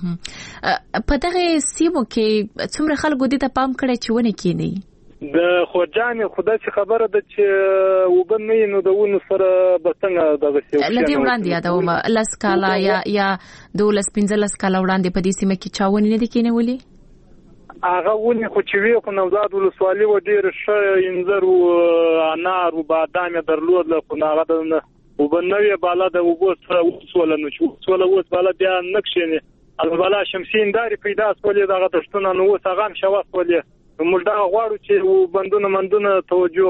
په دغه سیمو کې څومره خلکو دي ته پام کړی چې ونه کینی د خوجانې خدای چې خبره ده چې وبنې نو د ونو سره بسنګ دغه څه لدی وړاندې یادوم لاس کالا یا 2-15 کالا وړاندې په دې سیمه کې چاونې نه دي کینولې هغه ونی خو چې وی خو نوزاد ولسوالۍ و ډیر ښه انځر او انار او بادام درلود له خو هغه د وبنوي بالا د وبوس وسول نو چې وسول وس بالا بیا نقشې البالا شمسین داري پیدا سولې دغه تشتونه نو وس هغه شواس ولې موږ دا غواړو چې بندونه مندونه توجه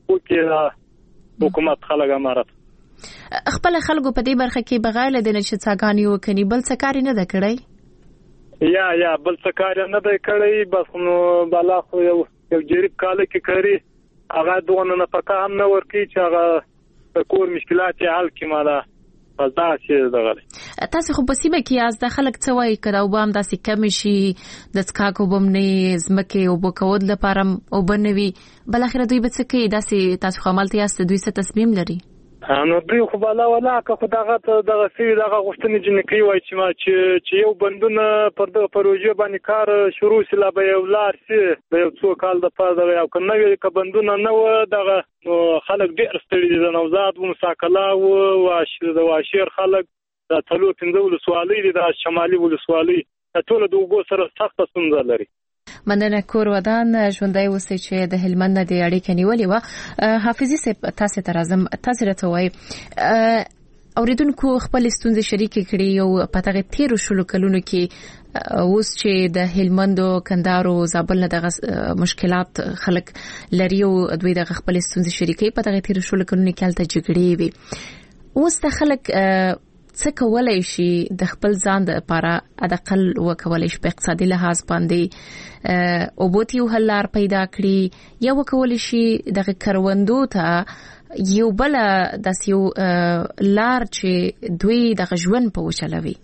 وکړي حکومت خلک امارت خپل خلکو په دې برخه کې بغیر د نشي څاګانی وکني بل څه کاری نه ده کړی یا بل څه کاری نه ده کړی بس نو بالا خو یو جریب کال کې کړی هغه دونه نه پکا هم نه ورکی چې هغه کور مشکلات حل کی مالا پزدا چې دغه تاسو خو په سیمه کې از د خلک څه وایي کړه او بام داسې کم شي د څکاکو بمنې زمکه او بکود لپاره او بنوي بل اخر دوی به څه کوي داسې تاسو خمالتي است دوی څه تصمیم لري نو دوی خو بالا ولا که خو دغه سی دغه غوښتنې جنکی وای چې ما چې یو بندونه پر دغه پروژه باندې کار شروع سلا به یو لار سي د یو څو کال د پاره یو کنه ک بندونه نه و دغه خلک ډیر ستړي دي د نوزاد و مساکلا او واشیر خلک د ټولو پنځه ولسوالۍ دي د شمالي ولسوالۍ ټول د وګو سره سخت ستونزه لري مننه کور ودان ژوندۍ اوسئ چې د هلمند د اړیکې نیولې و حافظي صاحب تاسو ته راځم تاسو راته وایي اوریدونکو خپل ستونزې شریکې کړي او په دغه 13 شلو کلونو کې اوس چې د هلمند او کندهار او زابل نه دغه مشکلات خلک لري او دوی دغه خپل ستونزې شریکي په دغه 13 شلو کلونو کې الته جګړې وي اوس د خلک څه کولای شي د خپل ځان لپاره اقل وکولای شي په اقتصادي لحاظ باندې او بوتیو حلار پیدا کړي یا وکولای شي د کروندو ته یو بل د سیو لار چې دوی د ژوند په وچلوي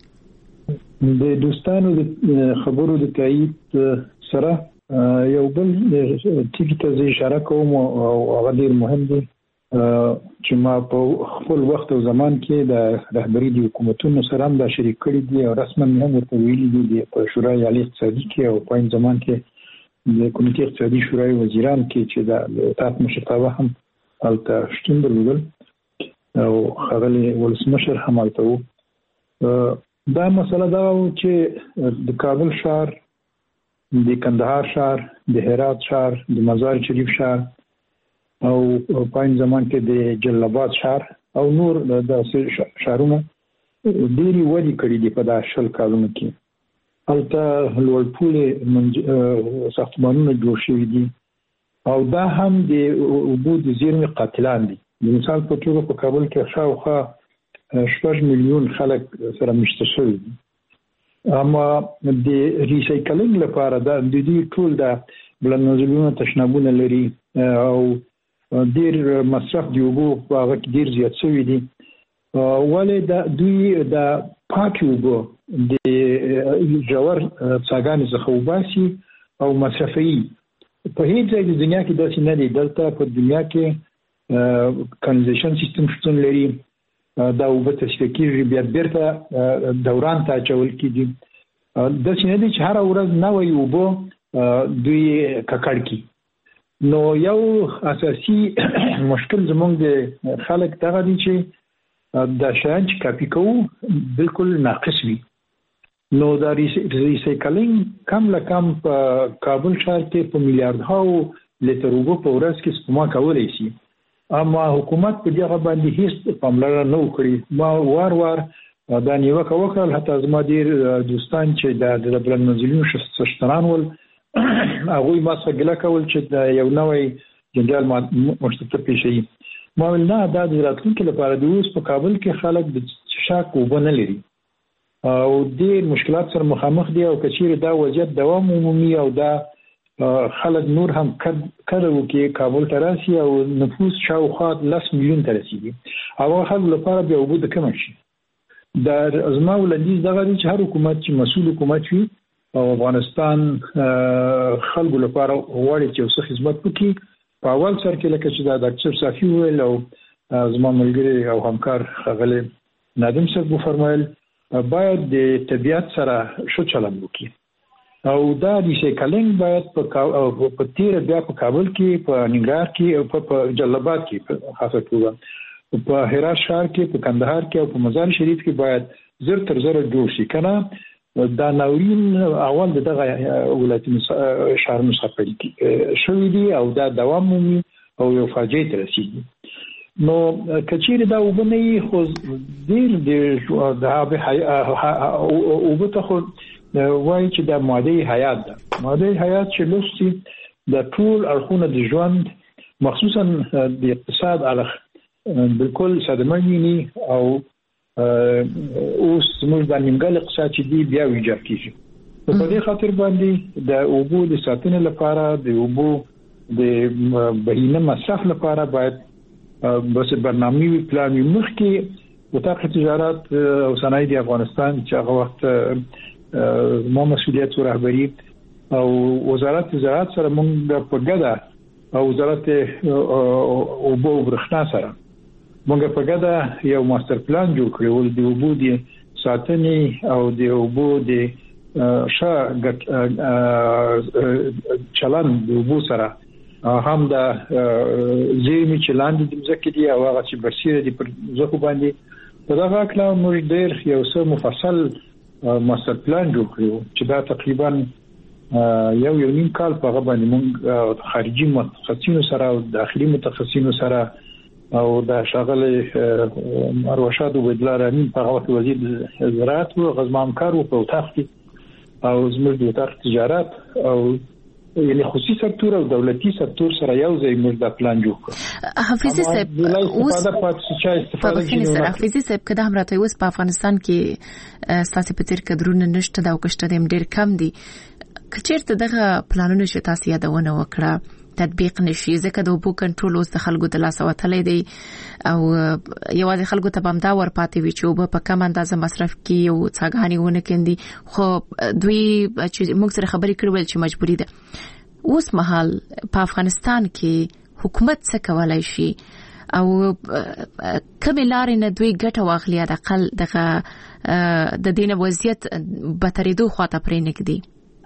د دوستانو د خبرو د تایید سره یو بل ټکی ته اشاره کوم او هغه ډیر مهم دی چې ما په خپل وخت او زمان کې د رهبری د حکومتونو سره هم دا شریک کړی دي او رسما هم ورته ویلي دي په شورای عالی اقتصادي کې او په زمان کې د کمیټې اقتصادي شورای وزیران کې چې د اطاعت مشرتابه هم البته شتون درلودل او خغلی ولسمشر هم البته دا مسله دا چې د کابل شهر د کندهار شهر د هرات شهر د مزار شریف شهر او پاین زمان کې د جلال شهر او نور د شهرونو ډېری ودی کړی دی په دا شل کالونو کې. هلته لوړپوړي ساختمانونه جوړ شوي دي او دا هم د اوبو د زیرمې قاتلان دي. د مثال په توګه په کابل کې شاوخوا 6 میلیون خلک سره مشته شوي دي. اما د ریسایکلینګ لپاره د دې ټول د بلندمزلونو تشنابونه لري او ډېر مصرف دی اوبو هغه ډېر زیات شوی دی. ولې د دوی د پاکي اوبو د جوړ څاګانې څخه وباسي او مصرفي په هیڅ ځای د دنیا کې داسې نه دی. دلته په دنیا کې کانالیزیشن سیستم شتون لري. دا اوبه تصفیه کېږي بیا بیرته دوران ته اچول کېږي. داسې نه دی چې هره ورځ نوی اوبه دوی ککړ کړي. نو یو اساسي مشکل زموږ د خلک دغه دی چې دا شیان چې کاپي کوو بالکل ناقص وي. نو دا ریسایکلینګ کم له کم په کابل ښار کې په میلیارډونو لیټر اوبه په ورځ کې سپما کولی شي. اما حکومت په دغه باندې هیڅ پاملرنه نه وکړي. ما وار دا نیوکه وکړل. حتی زما ډېر دوستان چې د بلندمنزلونو شتمنان ول هغوی ما څخه ګیله کول چې د یو نوی جنجال مشترک پیښوي. ما ویل نه، دا د راتلونکي لپاره د اوس په کابل کې خلک د څښاک اوبه نه لري او ډېر مشکلات سره مخامخ دي. او که چیرې دا وضعیت دوام ومومي او دا خلک نور هم کډه وکړي کابل ته راسي او نفوس شاوخوا 10 میلیون ته رسیږي، هغه خلکو لپاره بیا اوبه د کمه شي. دا زما وړاندیز دغه دی چې هر حکومت چې مسؤل حکومت وي او افغانستان خلکو لپاره غواړي چې څه خدمت وکړي، په اول سر کې لکه چې دا ډاکټر صافي ویل او زما ملګری او همکار ښاغلی نادم صاحب وفرمایل باید د طبیعت سره ښه چلند وکړي او دا ریسایکلینګ باید په تیر بیا په کابل کې، په ننګرهار کې او په جلال آباد کې په خاصه توګه، په هرات ښار کې، په کندهار کې او په مزار شریف کې باید زر تر زر جوړ شي. کنه دا ناورین اول دغه ولایتونو شهرونو څخه پیل شوی دی او دا دوام مومي او یو فاجعه ته رسیږي. نو کچېره دا وبني خو ډیر د اوبه ته خو وایي چې دا ماده حیات ده. ماده حیات چې لوستي د ټول اړخونه د ژوند مخصوصا د اقتصاد اړخ بالکل صدمه ویني او اوس موږ د نیمګړ اقتصاد چې دی بیا ویجاړ کیږي. په دې خاطر باندې د اوبو د ساتنې لپاره، د اوبو د بهینه مصرف لپاره باید بس برنامه وي، پلان وي. مخکې وزارت تجارت او صنایع د افغانستان چې هغه وخت ما مسؤلیت او رهبری او وزارت تجارت سره موږ په ګډه او وزارت اوبو او برښنا سره موږ په ګډه یو ماستر پلان جوړ کړی و د اوبو د ساتنې او د اوبو د چلند د اوبو سره هم د زیرمې چلند د ځکه دی او هغه چې بشیر دی پر ځکه باندې په دا واکلا موږ ډېر یو څه مفصل ماستر پلان جوړ کړو چې دا تقریبا یو نیم کال په هغه باندې موږ خارجي متخصصینو سره او داخلي متخصصینو سره او دا شغله مروشاد وبدلا رامین په هغه وزیر زراعت او غزمامکار او په تختی او زموږ د وزارت تجارت او یعنی خصوصي سکتور او دولتي سکتور سره یو ځای موږ دا پلان جوړ کړو. حافظي صاحب اوس حافظي صاحب کله هم راته اوس په افغانستان کې ساسي پتر کډرونه نشته دا او کشته دیم ډیر کم دي. کچیرته دغه پلانونه چې تاسو یادونه وکړه تطبیق نشي ځکه د اوبو کنټرول اوس د خلکو د لاس وتلې دی او یوازې خلکو ته بمدا ور پاتې وي چې اوبه په کم اندازه مصرف کړي او څاګانې ونه کړي. خو دوی چې موږ سره خبرې کړول چې مجبوری ده. اوس مهال په افغانستان کې حکومت څه کولای شي او کومې لارې نه دوی ګټه واخلي د اقل دغه د دینه وضعیت بتریدو خواته پرې نګدي؟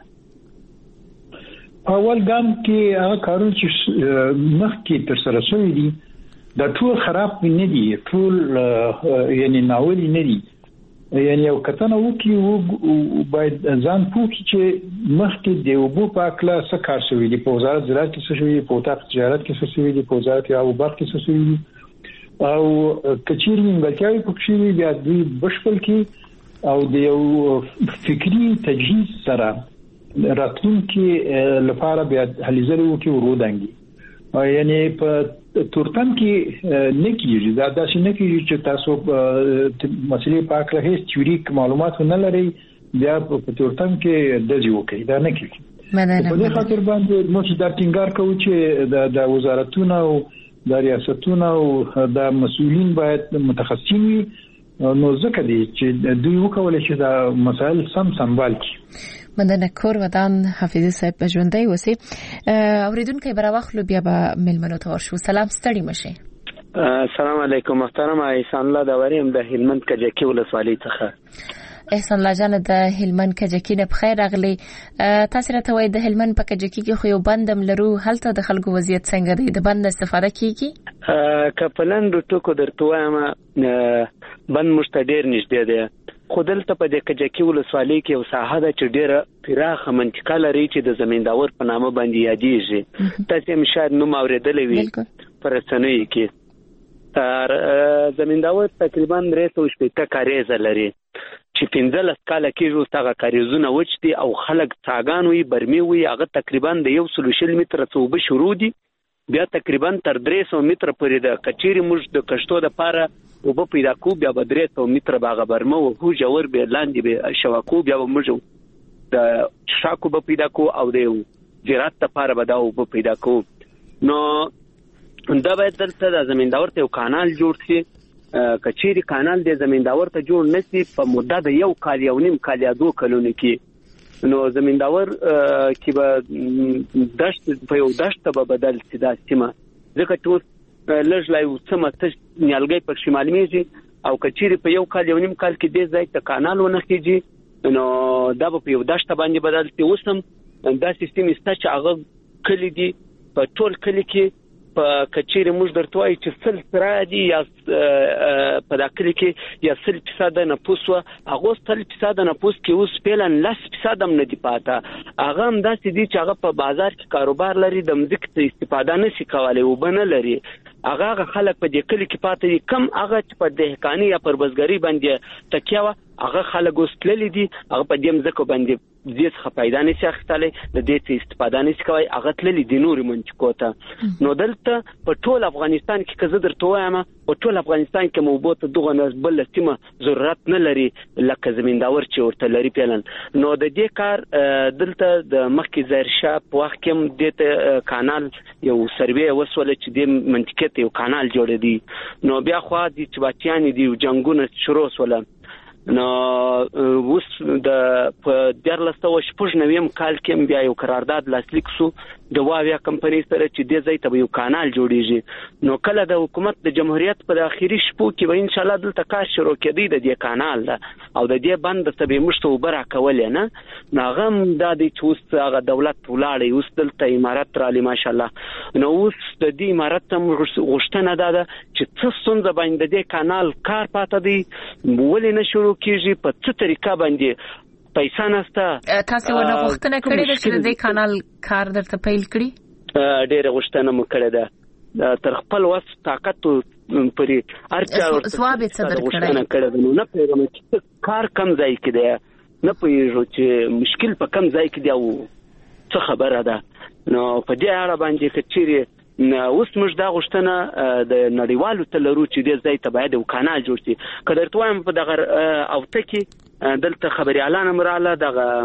اول ګام کې هغه کارونه چې مخکې تر سره شوي دي دا ټول خراب نه دي، ټول یعنی ناوړي نه دي. یعنی یو کتنه وکړي باید ځان پوه کړي چې مخکې د اوبو په اړه څه کار شوی دی، په وزارت زراعت کې څه شوی دی، په وزارت تجارت کې څه شوی دی، په وزارت آب و برق کې څه شوی دی، او کچېرې نیمګړتیاوې پکې شوي بیا دوی بشپړ کړي او د یو فکري تجهیز سره راتلونکي لپاره بیا هلې ځلې وکړي ورو دانګي. یعنی په تورتم کې نه کیږي دا داسې نه کیږي چې تاسو مسلې په اړه هیڅ تیوریک معلومات نه لرئ بیا په تورتم کې د ځو کوي دا نه کیږي. په دې خاطر باندې موږ دا ټینګار کوو چې د وزارتونو او د ریاستونو او د مسؤلین باید متخصصین وي، نو ځکه دی چې دوی وکولای شي دا مسائل سمبال کړي. مننه کور ودان حافظ صاحب ژوندۍ وسی اوریدونکو براوخلو بیا به ملمنو ته ورشو. سلام ستړي مشه. السلام علیکم محترم احسان الله داوریم د هلمند کجکی ولسوالۍ څخه. احسان الله جان د هلمند کجکی نه بخیر راغلی. تاسو راته وایي د هلمند په کجکی کې خو یو بندم لرو، هلته د خلکو وضعیت څنګه دی؟ د بند استفاده کیږي؟ کپلن ټکو درته وایم بند مشته ډیر نږدې دی، خو دلته په د کجکی ولسوالۍ کې یو ساحه ده چې ډیره پراخه منطقه لري چې د زمینداور په نامه باندې یادېږي. تاسو هم شاید نوم اورېدلی وي په رسنیو کې. زمینداور تقریبا 360 کاریزه لري چې 15 کاله کېږي اوس هغه کاریزونه وچ دي او خلک څاګان وي، برمې وي، هغه تقریبا د 140 متره څخه اوبه شروع دي، بیا تقریبا تر 300 متره پورې د کچېرې موږ د کشتو دپاره اوبه پیدا کوو، بیا به 300 متره به هغه برمه وهو، ژور به لاندې به شواکو، بیا به موږ د شاکو به پیدا کوو او د زراعت دپاره به دا اوبه پیدا کوو. نو دا باید دلته د زمینداور ته یو کانال جوړ شي. کچېرې کانال د زمینداور ته جوړ نشي په مدته د 1 کال 1.5 کال یا 2 کلونو کې، نو زمینداور کې به دشت په یو دشت به بدل شي دا سیمه، ځکه چې اوس لږ لا یو څه متش نیالګی پکښې معلومیږي، او کچېرې په 1 کال 1.5 کال کې دې ځای ته کانال ونه خېږي نو دا به په یو دشت باندې بدل شي. اوس هم دا سیستم شته چې هغه کلي دي، په ټول کلي کې په کچېرې موږ درته وایو چې 100% دي یا په دا کلي کې یا 100% نفوس وه، هغه اوس 100% نفوس کې اوس فعلا 10% هم نه دي پاته. هغه هم داسې دي چې هغه په بازار کې کاروبار لري، د مځکې څخه استفاده نشي کولی، اوبه نه لري. هغه خلک په دې کلي کې پاته دي، کم هغه چې په دهقاني یا پر بزګرۍ باندې تکیه وه هغه خلک اوس تللي دي، هغه په دې مځکو باندې دې څخه پیدا نشي اخیستلی، د دې څخه استفاده نشي کولی، هغه تللي دي نورې منطقو ته. نو دلته په ټول افغانستان کې که زه درته ووایم په ټول افغانستان کې اوبو ته دغه بله سیمه ضرورت نه لري لکه زمینداور چې ورته لري فعلا. نو د دې کار دلته د مخکې ظاهرشاه په وخت کې هم دې ته کانال یو سروې وسوله چې دې منطقې ته یو کانال جوړېدی، نو بیا خوا دي چې بچیانې دي جنګونه شروع سوله. نو اوس د په 1496 کال کې بیا یو قرارداد لاسلیک شو د واویا کمپنۍ سره چې دې ځای ته یو کانال جوړیږي. نو کله د حکومت د جمهوریت په اخیری شپو کې به ان شاء الله دلته کار شروع کېدی د دې کانال ده او د دې بند ته به موږ ته وبره کولې نه ناغم د دې چوس هغه دولت ولاړی اوس دلته امارات را لې ماشاء الله. نو اوس د دې امارات ته غوښتنه ده چې څه ستونزه باندې د کانال کار پاته دی ولې نه شروع کیږي، په څه طریقه باندې پیسې نشته. تاسو ونه غوښتنه کړې ده چې د کانال کار درته پیل کړي؟ ډېره غوښتنه مو کړې ده تر خپل وس طاقت پرې ارچا ثواب څه درکړي نه پیغام چې کار کم ځای کې دی، نه پوهېږو چې مشکل په کم ځای کې دی او څه خبره ده. نو په دې اړه باندې که چیرې اوس موږ دا غوښتنه د نړیوالو ته لرو چې دې ځای ته باید یو کانال جوړ شي. که درته وایم په دغه اوته کې دلته خبریالان هم راغله،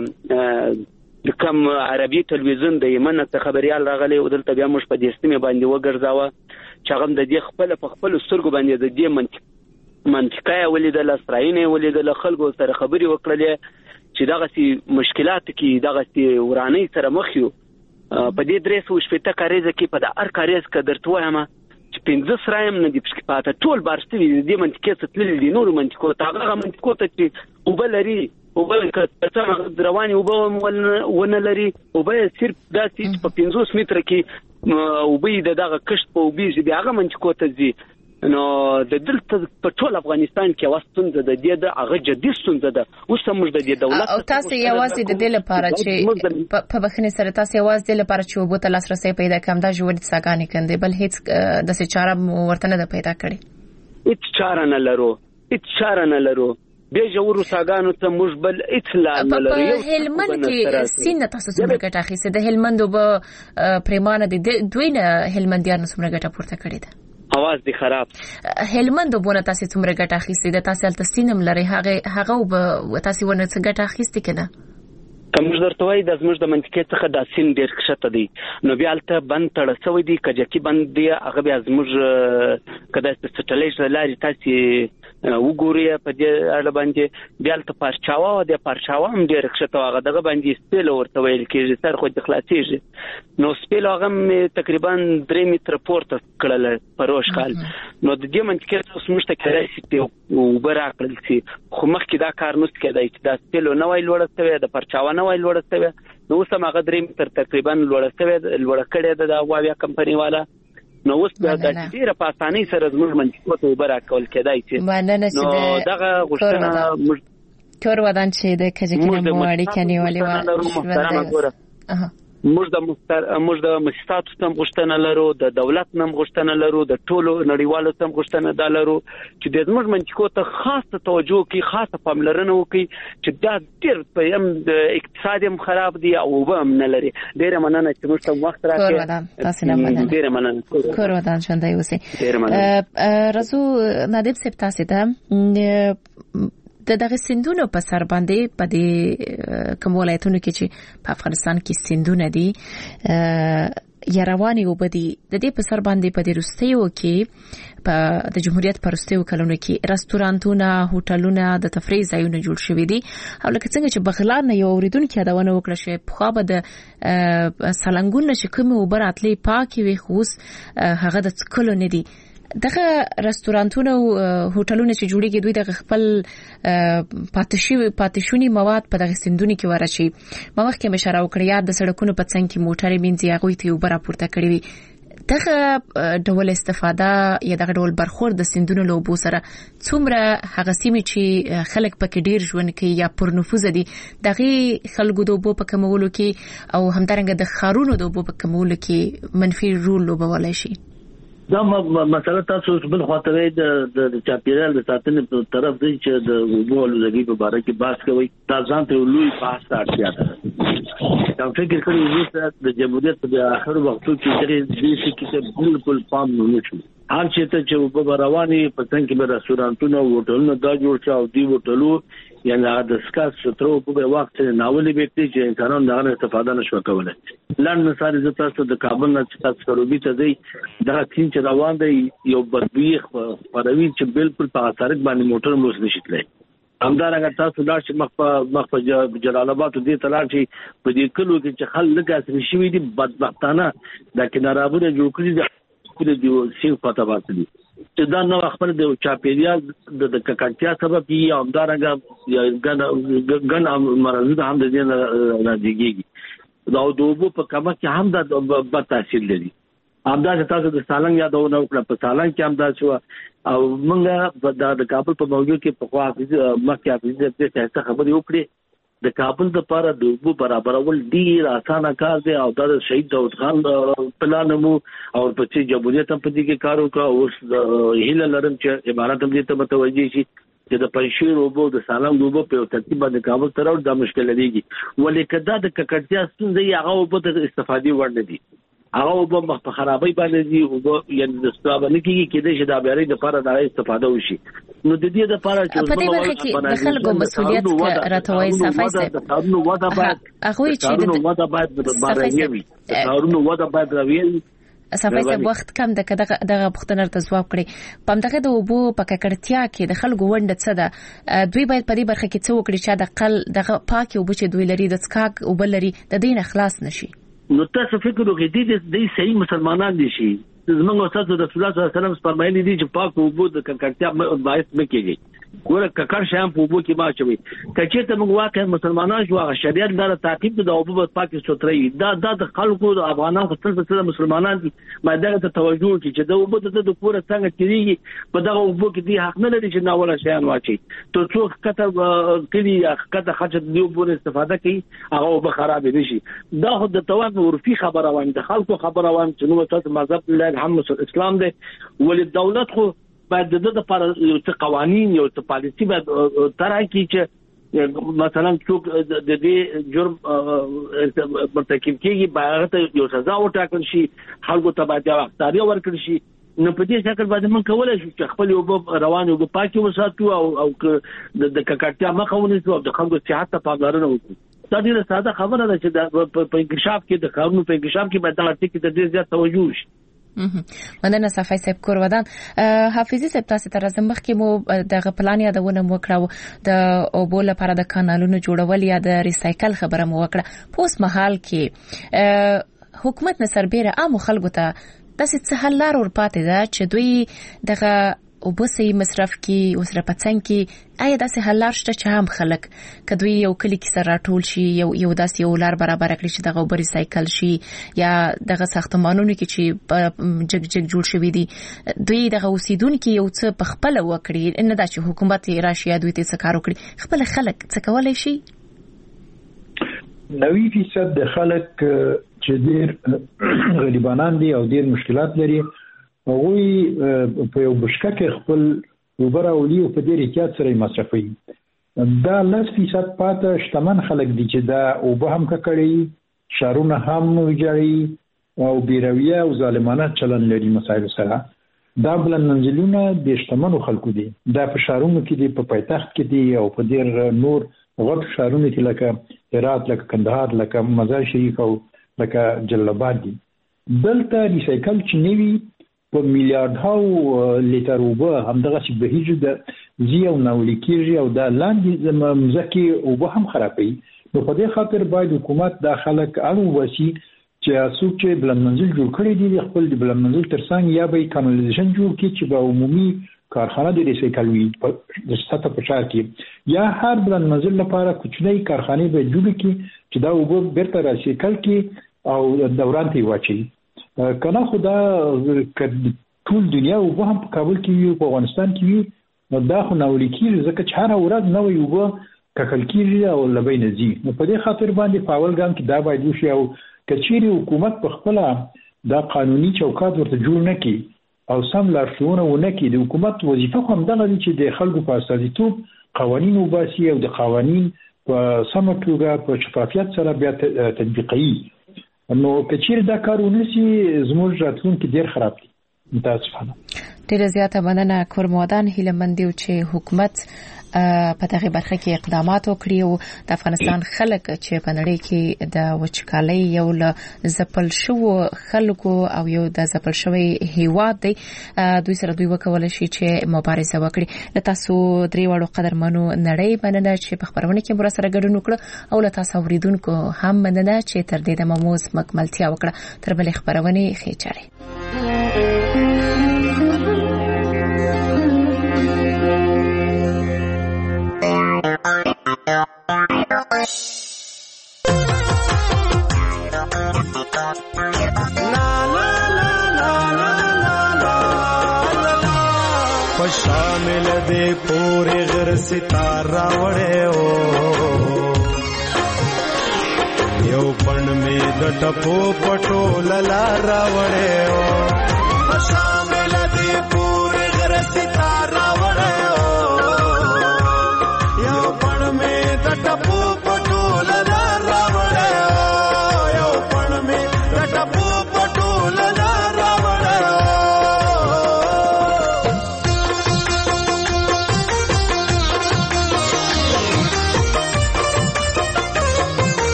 دغه کوم عربي تلویزیون د یمن څخه خبریال راغلی او دلته بیا موږ په دې سیمې باندې وګرځاوه چې هغه د دې په خپلو سترګو باندې د دې منطقه یې ولیدله، سرایونه یې ولیدله، خلکو سره خبرې وکړلې چې دغسې مشکلاتو کې دغسې ورانۍ سره مخ یو. په دې 360 کاریزه کې په د هر کاریز که درته وایم چې 15 سرای هم نه دي پکې پاته، ټول بار شوي دي دې منطقې څخه تللي دي نورو منطقو ته. هغه منطقو ته چې اوبه لري، اوبه که څه روانې اوبه ونه لري، اوبه یې صرف داسې چې په 50 متره کې اوبه یې د دغه کشت په اوبېږي بیا هغه منطقو ته ځي. نو د دلته په ټول افغانستان کې واستونزه د دې د هغه جدي ستونزه ده. اوس موږ د دې دولت او تاسو یوازې د دې لپاره چې په بخښنې سره تاسو یوازې د لپاره چې وبو ته لاسرسي پیدا کړم دا جوړې څنګه کندې بل هیڅ د چاره ورته نه پیدا کړي. هیڅ چاره نه لرو به جوړو ساګانو ته موږ بل اطلاع نه لرو. په هلمند کې سینه تاسو څومره ګټه اخیسته د هلمند به پریمانه د دوی نه هلمندیان څومره ګټه پورته کړې ده؟ اواز دی خراب. هلمند بونه تاسو څومره ګټه اخیستې ده؟ تاسو تل سینم لري هغه به تاسو ونه څه ګټه اخیستې کنه؟ کوم درته وای د زموږ د منطقې څخه د سین ډیر کښته دی نو بیا الته بند تړ سوی دی کجکی بند دی هغه بیا زموږ کدا سټلایټ لاري تاسو وګورئ په دې اړه باندې بیا الته پارچاوا د پارچاوا هم ډیر کښته هغه دغه باندې سپیل ورته ویل کېږي سر خو د خلاصيږي نو سپیل هغه تقریبا 3 متر پورته کړل پروش کال نو د دې منطقې څخه زموږ ته کړای شي وبرا کړل شي خو مخکې دا کار نوست کېدای چې دا سپیل نو ویل ورته د پارچاوا نو ویل ورته نو سم هغه 3 متر تقریبا لوړ کړی د واویا کمپنی والا نو اوس د ډیره په اسانۍ سره زموږ منطقه ته وبرا کول کېدای شي نو دغه غوښتنه کور ودان چې د کجکینه موړی کني ولې موږ د مؤسساتو تم غوښتنه لرو د دولت نم غوښتنه لرو د ټولو نړیوالو تم غوښتنه ده لرو چې د زموږ منطقو ته خاصه توجه کوي خاصه پاملرنه وکړي چې دا ډېر په یم د اقتصاد هم خراب دی او هم نه لري ډېر مننه چې موږ ته وخت راکړي تاسو نه مننه ډېر مننه کور ودان ژوندۍ اوسئ رسو نادب صاحب تاسو ته د دغه سندونو په سر باندې په دې کوم ولایتونو کې چې په افغانستان کې سندونه دي یا رواني وبدي د دې په سر باندې په دې روستیو کې په د جمهوریت پر روستیو کلونو کې رستورانتونه هوټلونه د تفریح ځایونه جوړ شوي دي او لکه څنګه چې بغلان نه یو اوریدونکو یادونه وکړه چې په خو به د سالنګون نشه کوم وبراتلې پاکي وي خوس هغه د څکلو نه دي دغه رستورانتونه او هوټلونه چې جوړیږي دوی د خپل پاتشونی مواد په دغه سندونی کې ورشي ما مخکې مشاره وکړه یاد د سړکونو په څنګ کې موټرې مینځي هغه ته وبره پورته کړی وي دغه ډول استفاده یا دغه ډول برخورد د سندونو له اوبو سره څومره هغه سیمې چې خلک پکې ډیر ژوند کوي یا پر نفوذ دي دغه خلکو د اوبو په کمولو کې او همدارنګه د خارونو د اوبو په کمولو کې منفي رول لوبولای شي دا مسله تاسو بل خاطر د چاپیرال د ساتنې په طرف دی چې د اوبو لګي په اړه کې بحث کوي دا ځان ته لوی بحث اړتیا ده دا فکر کوي چې د جمهوریت په اخر وختو کې درې دې کې بالکل پام نه شي هر چې اوبو رواني په څنګه کې به رستورانتونه او هوټلونه دا جوړ شي او دی هوټلو یعنی د سکاس سترو په وخت ناولي وکړي چې انسانانو دغه استفاده نشو کولای لاندې مثال زه تاسو د کابل نه چې تاسو کروبي ته دی دا تین چې روان دی یو بدبیخ پروي چې بالکل په سړک باندې موټر موږ نشي تللی همدارنګه تاسو لاړ چې مخ په جلال آباد دې تلار چې په دې کلو کې چې خلک اثر شوی دي بدبختانه د کنارابونه جوړ کړی دي د سیو پتا باندې چې دا نو خپل د چاپیریال د ککړتیا سبب یې همدارنګه یا ګن مرزه هم د دې راځيږي دا د اوبو په کمه کې هم د بد تاثیر لري همدا چې تاسو د سالنګ یادونه وکړه په سالنګ کې هم دا شو او موږ د کابل په موضوع کې په خوا مخکې حافظ دې څه خبرې وکړي د کابل لپاره د اوبو برابرول ډیر اسانه کار دی او د شهید داود خان پلان مو او په چې جمهوریت په دې کې کار وکړ او هیله لرم چې امارات هم دې ته متوجي شي چې د پنځیر اوبو د سالنګ اوبو په ترتیب باندې کابل تر او د مشکل لريږي ولیکه دا د ککړتیا ستونزې هغه اوبو ته استفادې ورنه دي هغه اوبو په خرابې باندې دي او یعنی د استفاده کېږي چې د بیاري لپاره د استفاده وشي نو د دې لپاره چې په دې برخه کې د خلکو مسؤلیت راټوي صفای سره کارونو ودا باید هغه چې د ودا باید بارنیوي کارونو ودا باید راوي صفای سره وخت کم د دغه پښتنه ته جواب کړي په دغه د اوبو په ککړتیا کې د خلکو ونده څه ده دوی باید په دې برخه کې څه وکړي چې د قل دغه پاکي اوبو چې دوی لري د څکاک اوبو لري د دین اخلاص نشي نو تاسو فکر وکړئ د صحیح مسلمانان دي شي زموږ استاد رسول الله صلی الله علیه وسلم فرمایلی دي چې پاک اوبو د ککړتیا باعث مکیږي ګوره ککړ شیان په اوبو کې ما چوي کچې ته موږ واقعا مسلمانان شو هغه شریعت لاره تعقیب د اوبو په پاکي ستري دا د خلکو د افغانانو څخه مسلمانان دي ما دغه ته توجه کوي چې د اوبو د پوره څنګه کېږي په دغه اوبو کې دي حق نه لري چې ناوړه شیان واچي ته څوک کته کلی کته خرچ دی اوبو استفاده کوي هغه اوبه خراب دي شي دا خو د توان ورفي خبره وایي د خلکو خبره وایي چې نو تاسو مذهب الله الحمد اسلام دی ول دولت خو باید د لپاره یو قوانين یو پالیسي باید ترای کی چې مثلا څوک د دې جرم مرتکب کیږي باید ته یو سزا وټاکل شي خلکو ته باید اختیار ورکړي شي نو په دې شکل باندې موږ کولای شو چې خپل یو روان یو پاکي وساتو او د ککړتیا مخه ونیسو او د خلکو صحت ته پاملرنه وکړو دا ډیره ساده خبره ده چې په انکشاف کې د قانون په انکشاف کې باید دا ټکی ته ډیر زیات توجه وشي. مننه صفای صاحب کور ودان حافظي صاحب تاسو ته راځم مخکې مو دغه پلان یادونه وکړه د اوبو لپاره د کانالونو جوړول یا د ریسایکل خبره مو وکړه په اوس مهال کې حکومت نه سربېره عام خلکو ته د څه حل لار ورپاتې ده چې دوی دغه اوبو سي مصرف کی اوسره پڅنګ کی آیا داسې حل لار شته چې هم خلک کدوې یو کلی کې سره ټول شي یو داسې یو لار برابر کړي چې دغه اوبو ریسایکل شي یا دغه ساختمانونو کې چې جګ جوړ شوی دي دوی دغه اوسیدونکو یو څه په خپل وکړي ان دا چې حکومت راشي دوی ته څه کار وکړي خپل خلک څه کولای شي 90% د خلک چې ډېر غریبانان دي او ډېر مشکلات لري هغه په یو بشکه کې خپل وبره ولي او په ډېر احتیاط سره مصرفوي دا 10% پاته شتمن خلک دي چې دا او به هم کړي شارونه هم ویجاړي او بیرویه او ظالمانه چلن لري مسایل سره دا بلند منزلونه د شتمنو خلکو دي دا په شارونو کې دي په پایتخت کې دي او په ډېر نور غټ شارونه کې لکه هرات لکه کندهار لکه مزار شریف او لکه جلال آباد دي دلته ریسایکل چې نوي په میلیارډ لیټر اوبه همدغه چې بهیږي د زیو ناولیکيږي او د لاندې مزکی اوبه هم خرابوي نو په دې خاطر باید حکومت د خلک اړو وسی چې څوک چې بلند منزل جوړ کړی دي خپل د بلند منزل ترڅنګ یا به کانالیزیشن جوړ کړي چې به عمومي کارخانه د ریسایکل وي د سطح په شار کې یا هر بلند منزل لپاره کوچنۍ کارخانه به جوړ کړي چې دا اوبه بیرته ریسایکل کړي او دوران ته واچي کنه خدا ټول دنیا اوبه هم په کابل کې وي په افغانستان کې وي دا خو ناولیکي ځکه چې هر ورځ نوې اوبه ککل کېږي او لبې نزي نو په دې خاطر باندې په اول ګام کې دا باید وشي او کچېری حکومت په خپل دا قانوني چوکاټ ورته جوړ نه کړي او سم لارښوونه ونه کړي د حکومت وظیفه هم دغه دي چې د خلکو په استازیتوب قوانين وباسي او د قوانين په سم توګه په شفافیت سره بیا تطبیقي نو کچېری دا کارونه سي زموږ راتلونکي ډیر خراب دي متاسفانه ډیره زیاته مننه کورمودان هیلمندي چې حکومت په دغه برخه کې اقدامات وکړي او د افغانستان خلک چې په نړۍ کې د وچکالۍ یو له زپل شو خلکو او یو د زپل شوی هیواد دی دوی سره دوی وکول شي چې مبارزه وکړي تاسو درې وړو قدرمنو نړۍ مننه چې په خبرونه کې مر سره ګډون وکړه او له تاسو اوریدونکو هم مننه چې تر دې د مموز مکملتیا وکړه تر بلې خبرونه خېچاره شامل دے پورے غر ستارہ وڑے او یو پن میں د ټپو پټو للارا وڑے او شامل دے پورے غر ستارہ وڑے او یو پن میں د ټپو پټو للارا وڑے او یو پن میں د ټپو پټو للارا وڑے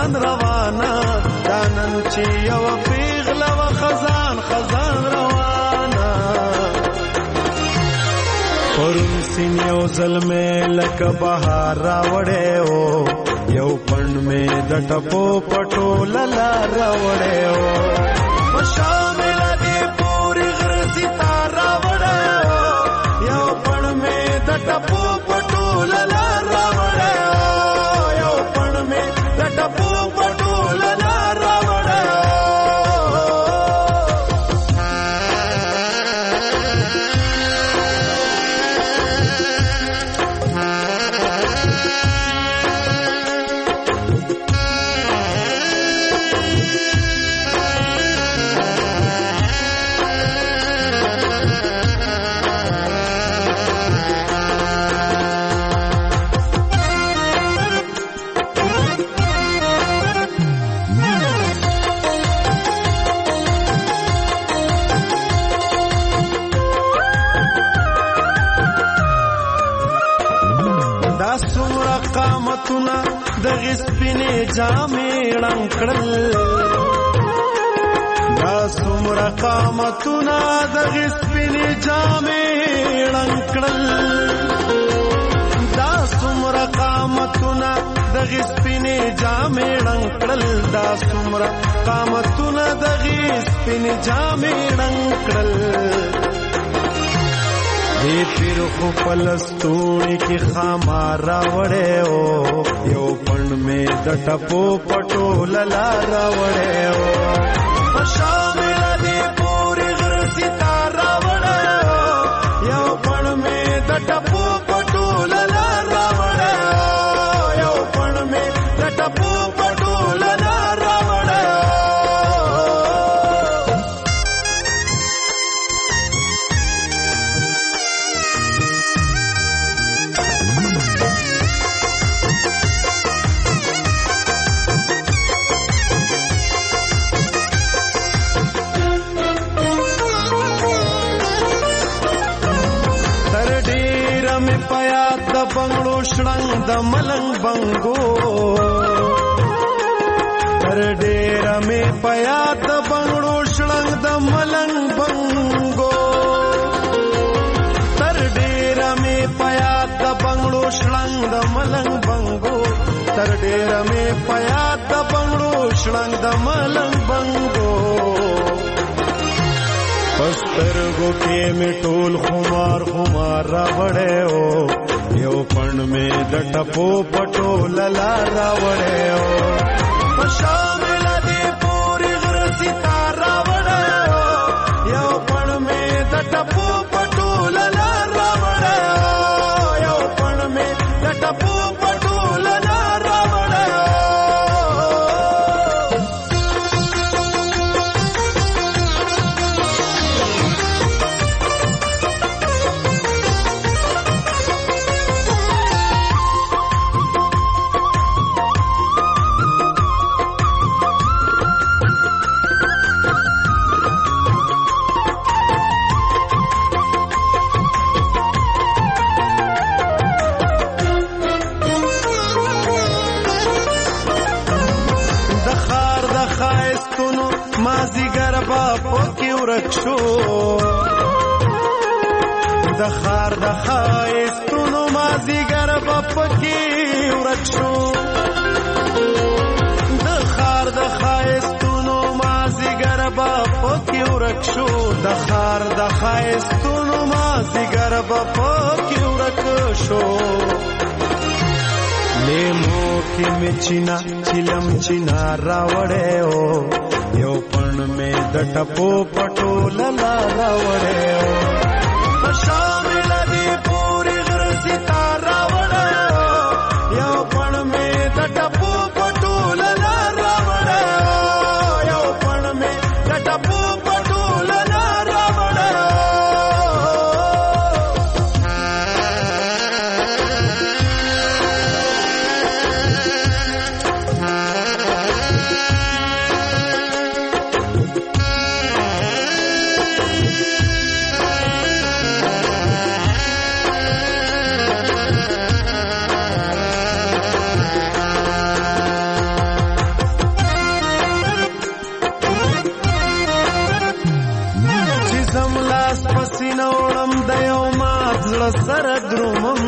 خزان روانه دانن چې یو پیغله و خزان روانه پرون سین یو ظلمه لکه بهار راوړې او یو پڼ مې د ټپو پټو للا راوړې او شامل دې پوری غر ستاره راوړې او یو پڼ مې د ټپو پټو للا راوړې او یو پڼ مې د ټپو پټو للا راوړې دغه سپینې جامې ړنګړل دا څومره قامتونه دغه سپینې جامې ړنګړل دا څومره قامتونه دغه سپینې جامې ړنګړل دا څومره قامتونه دغه سپینې جامې ړنګړل دی پیر خو پلستوړي کې خامار راوړې او یو پڼ مې د ټپو پټو للا راوړې او شامل دې پوری غر ستاره راوړې او یو پڼ مې د ټپو پټو للا راوړې او یو پڼ مې د ټپو پټو للا راوړې بنگړو شړنګ د ملنګ بنګو تر ډېر مې پیا د بنگړو شړنګ د ملنګ بنګو تر ډېر مې پیا د بنگړو شړنګ د ملنګ بنګو تر ډېر مې پیا د بنگړو شړنګ د ملنګ بنګو پسترګو کې مې ټول خمار راوړې او یو پڼ مې د ټپو پټو للا راوړې او شامل دې پوری غر ستاره راوړې او یو پڼ مې د ټپو پټو للا راوړې او یو پڼ مې د ټپو پټو للا راوړې د خار د خایستونو مازیګر به پکې ورک شو د خار د خایستونو مازیګر به پکې ورک شو د خار د خایستونو مازیګر به پکې ورک شو لیمو کې مې چینا چلم چینا راوړې او یو پڼ مې د ټپو پټو للا راوړې او شامل دې پوری غر ستاره راوړې او یو پڼ مې د ټپو پټو للا راوړې او یو پڼ مې د ټپو پټو للا راوړې سره درومم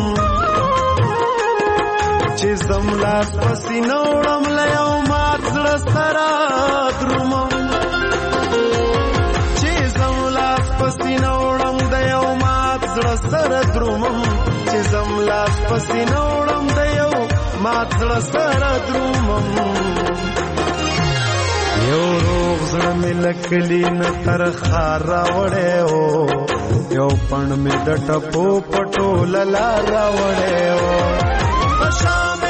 چې زم لاس پسینه وړم له یو مات زړه سره درومم چې زم لاس پسینه وړم د یو مات زړه سره درومم چې زم لاس پسینه وړم د یو مات زړه سره درومم یو روغ زړه مې لکلی نه تر خار راوړی و یو پڼ مې د ټپو پټو للا راوړی و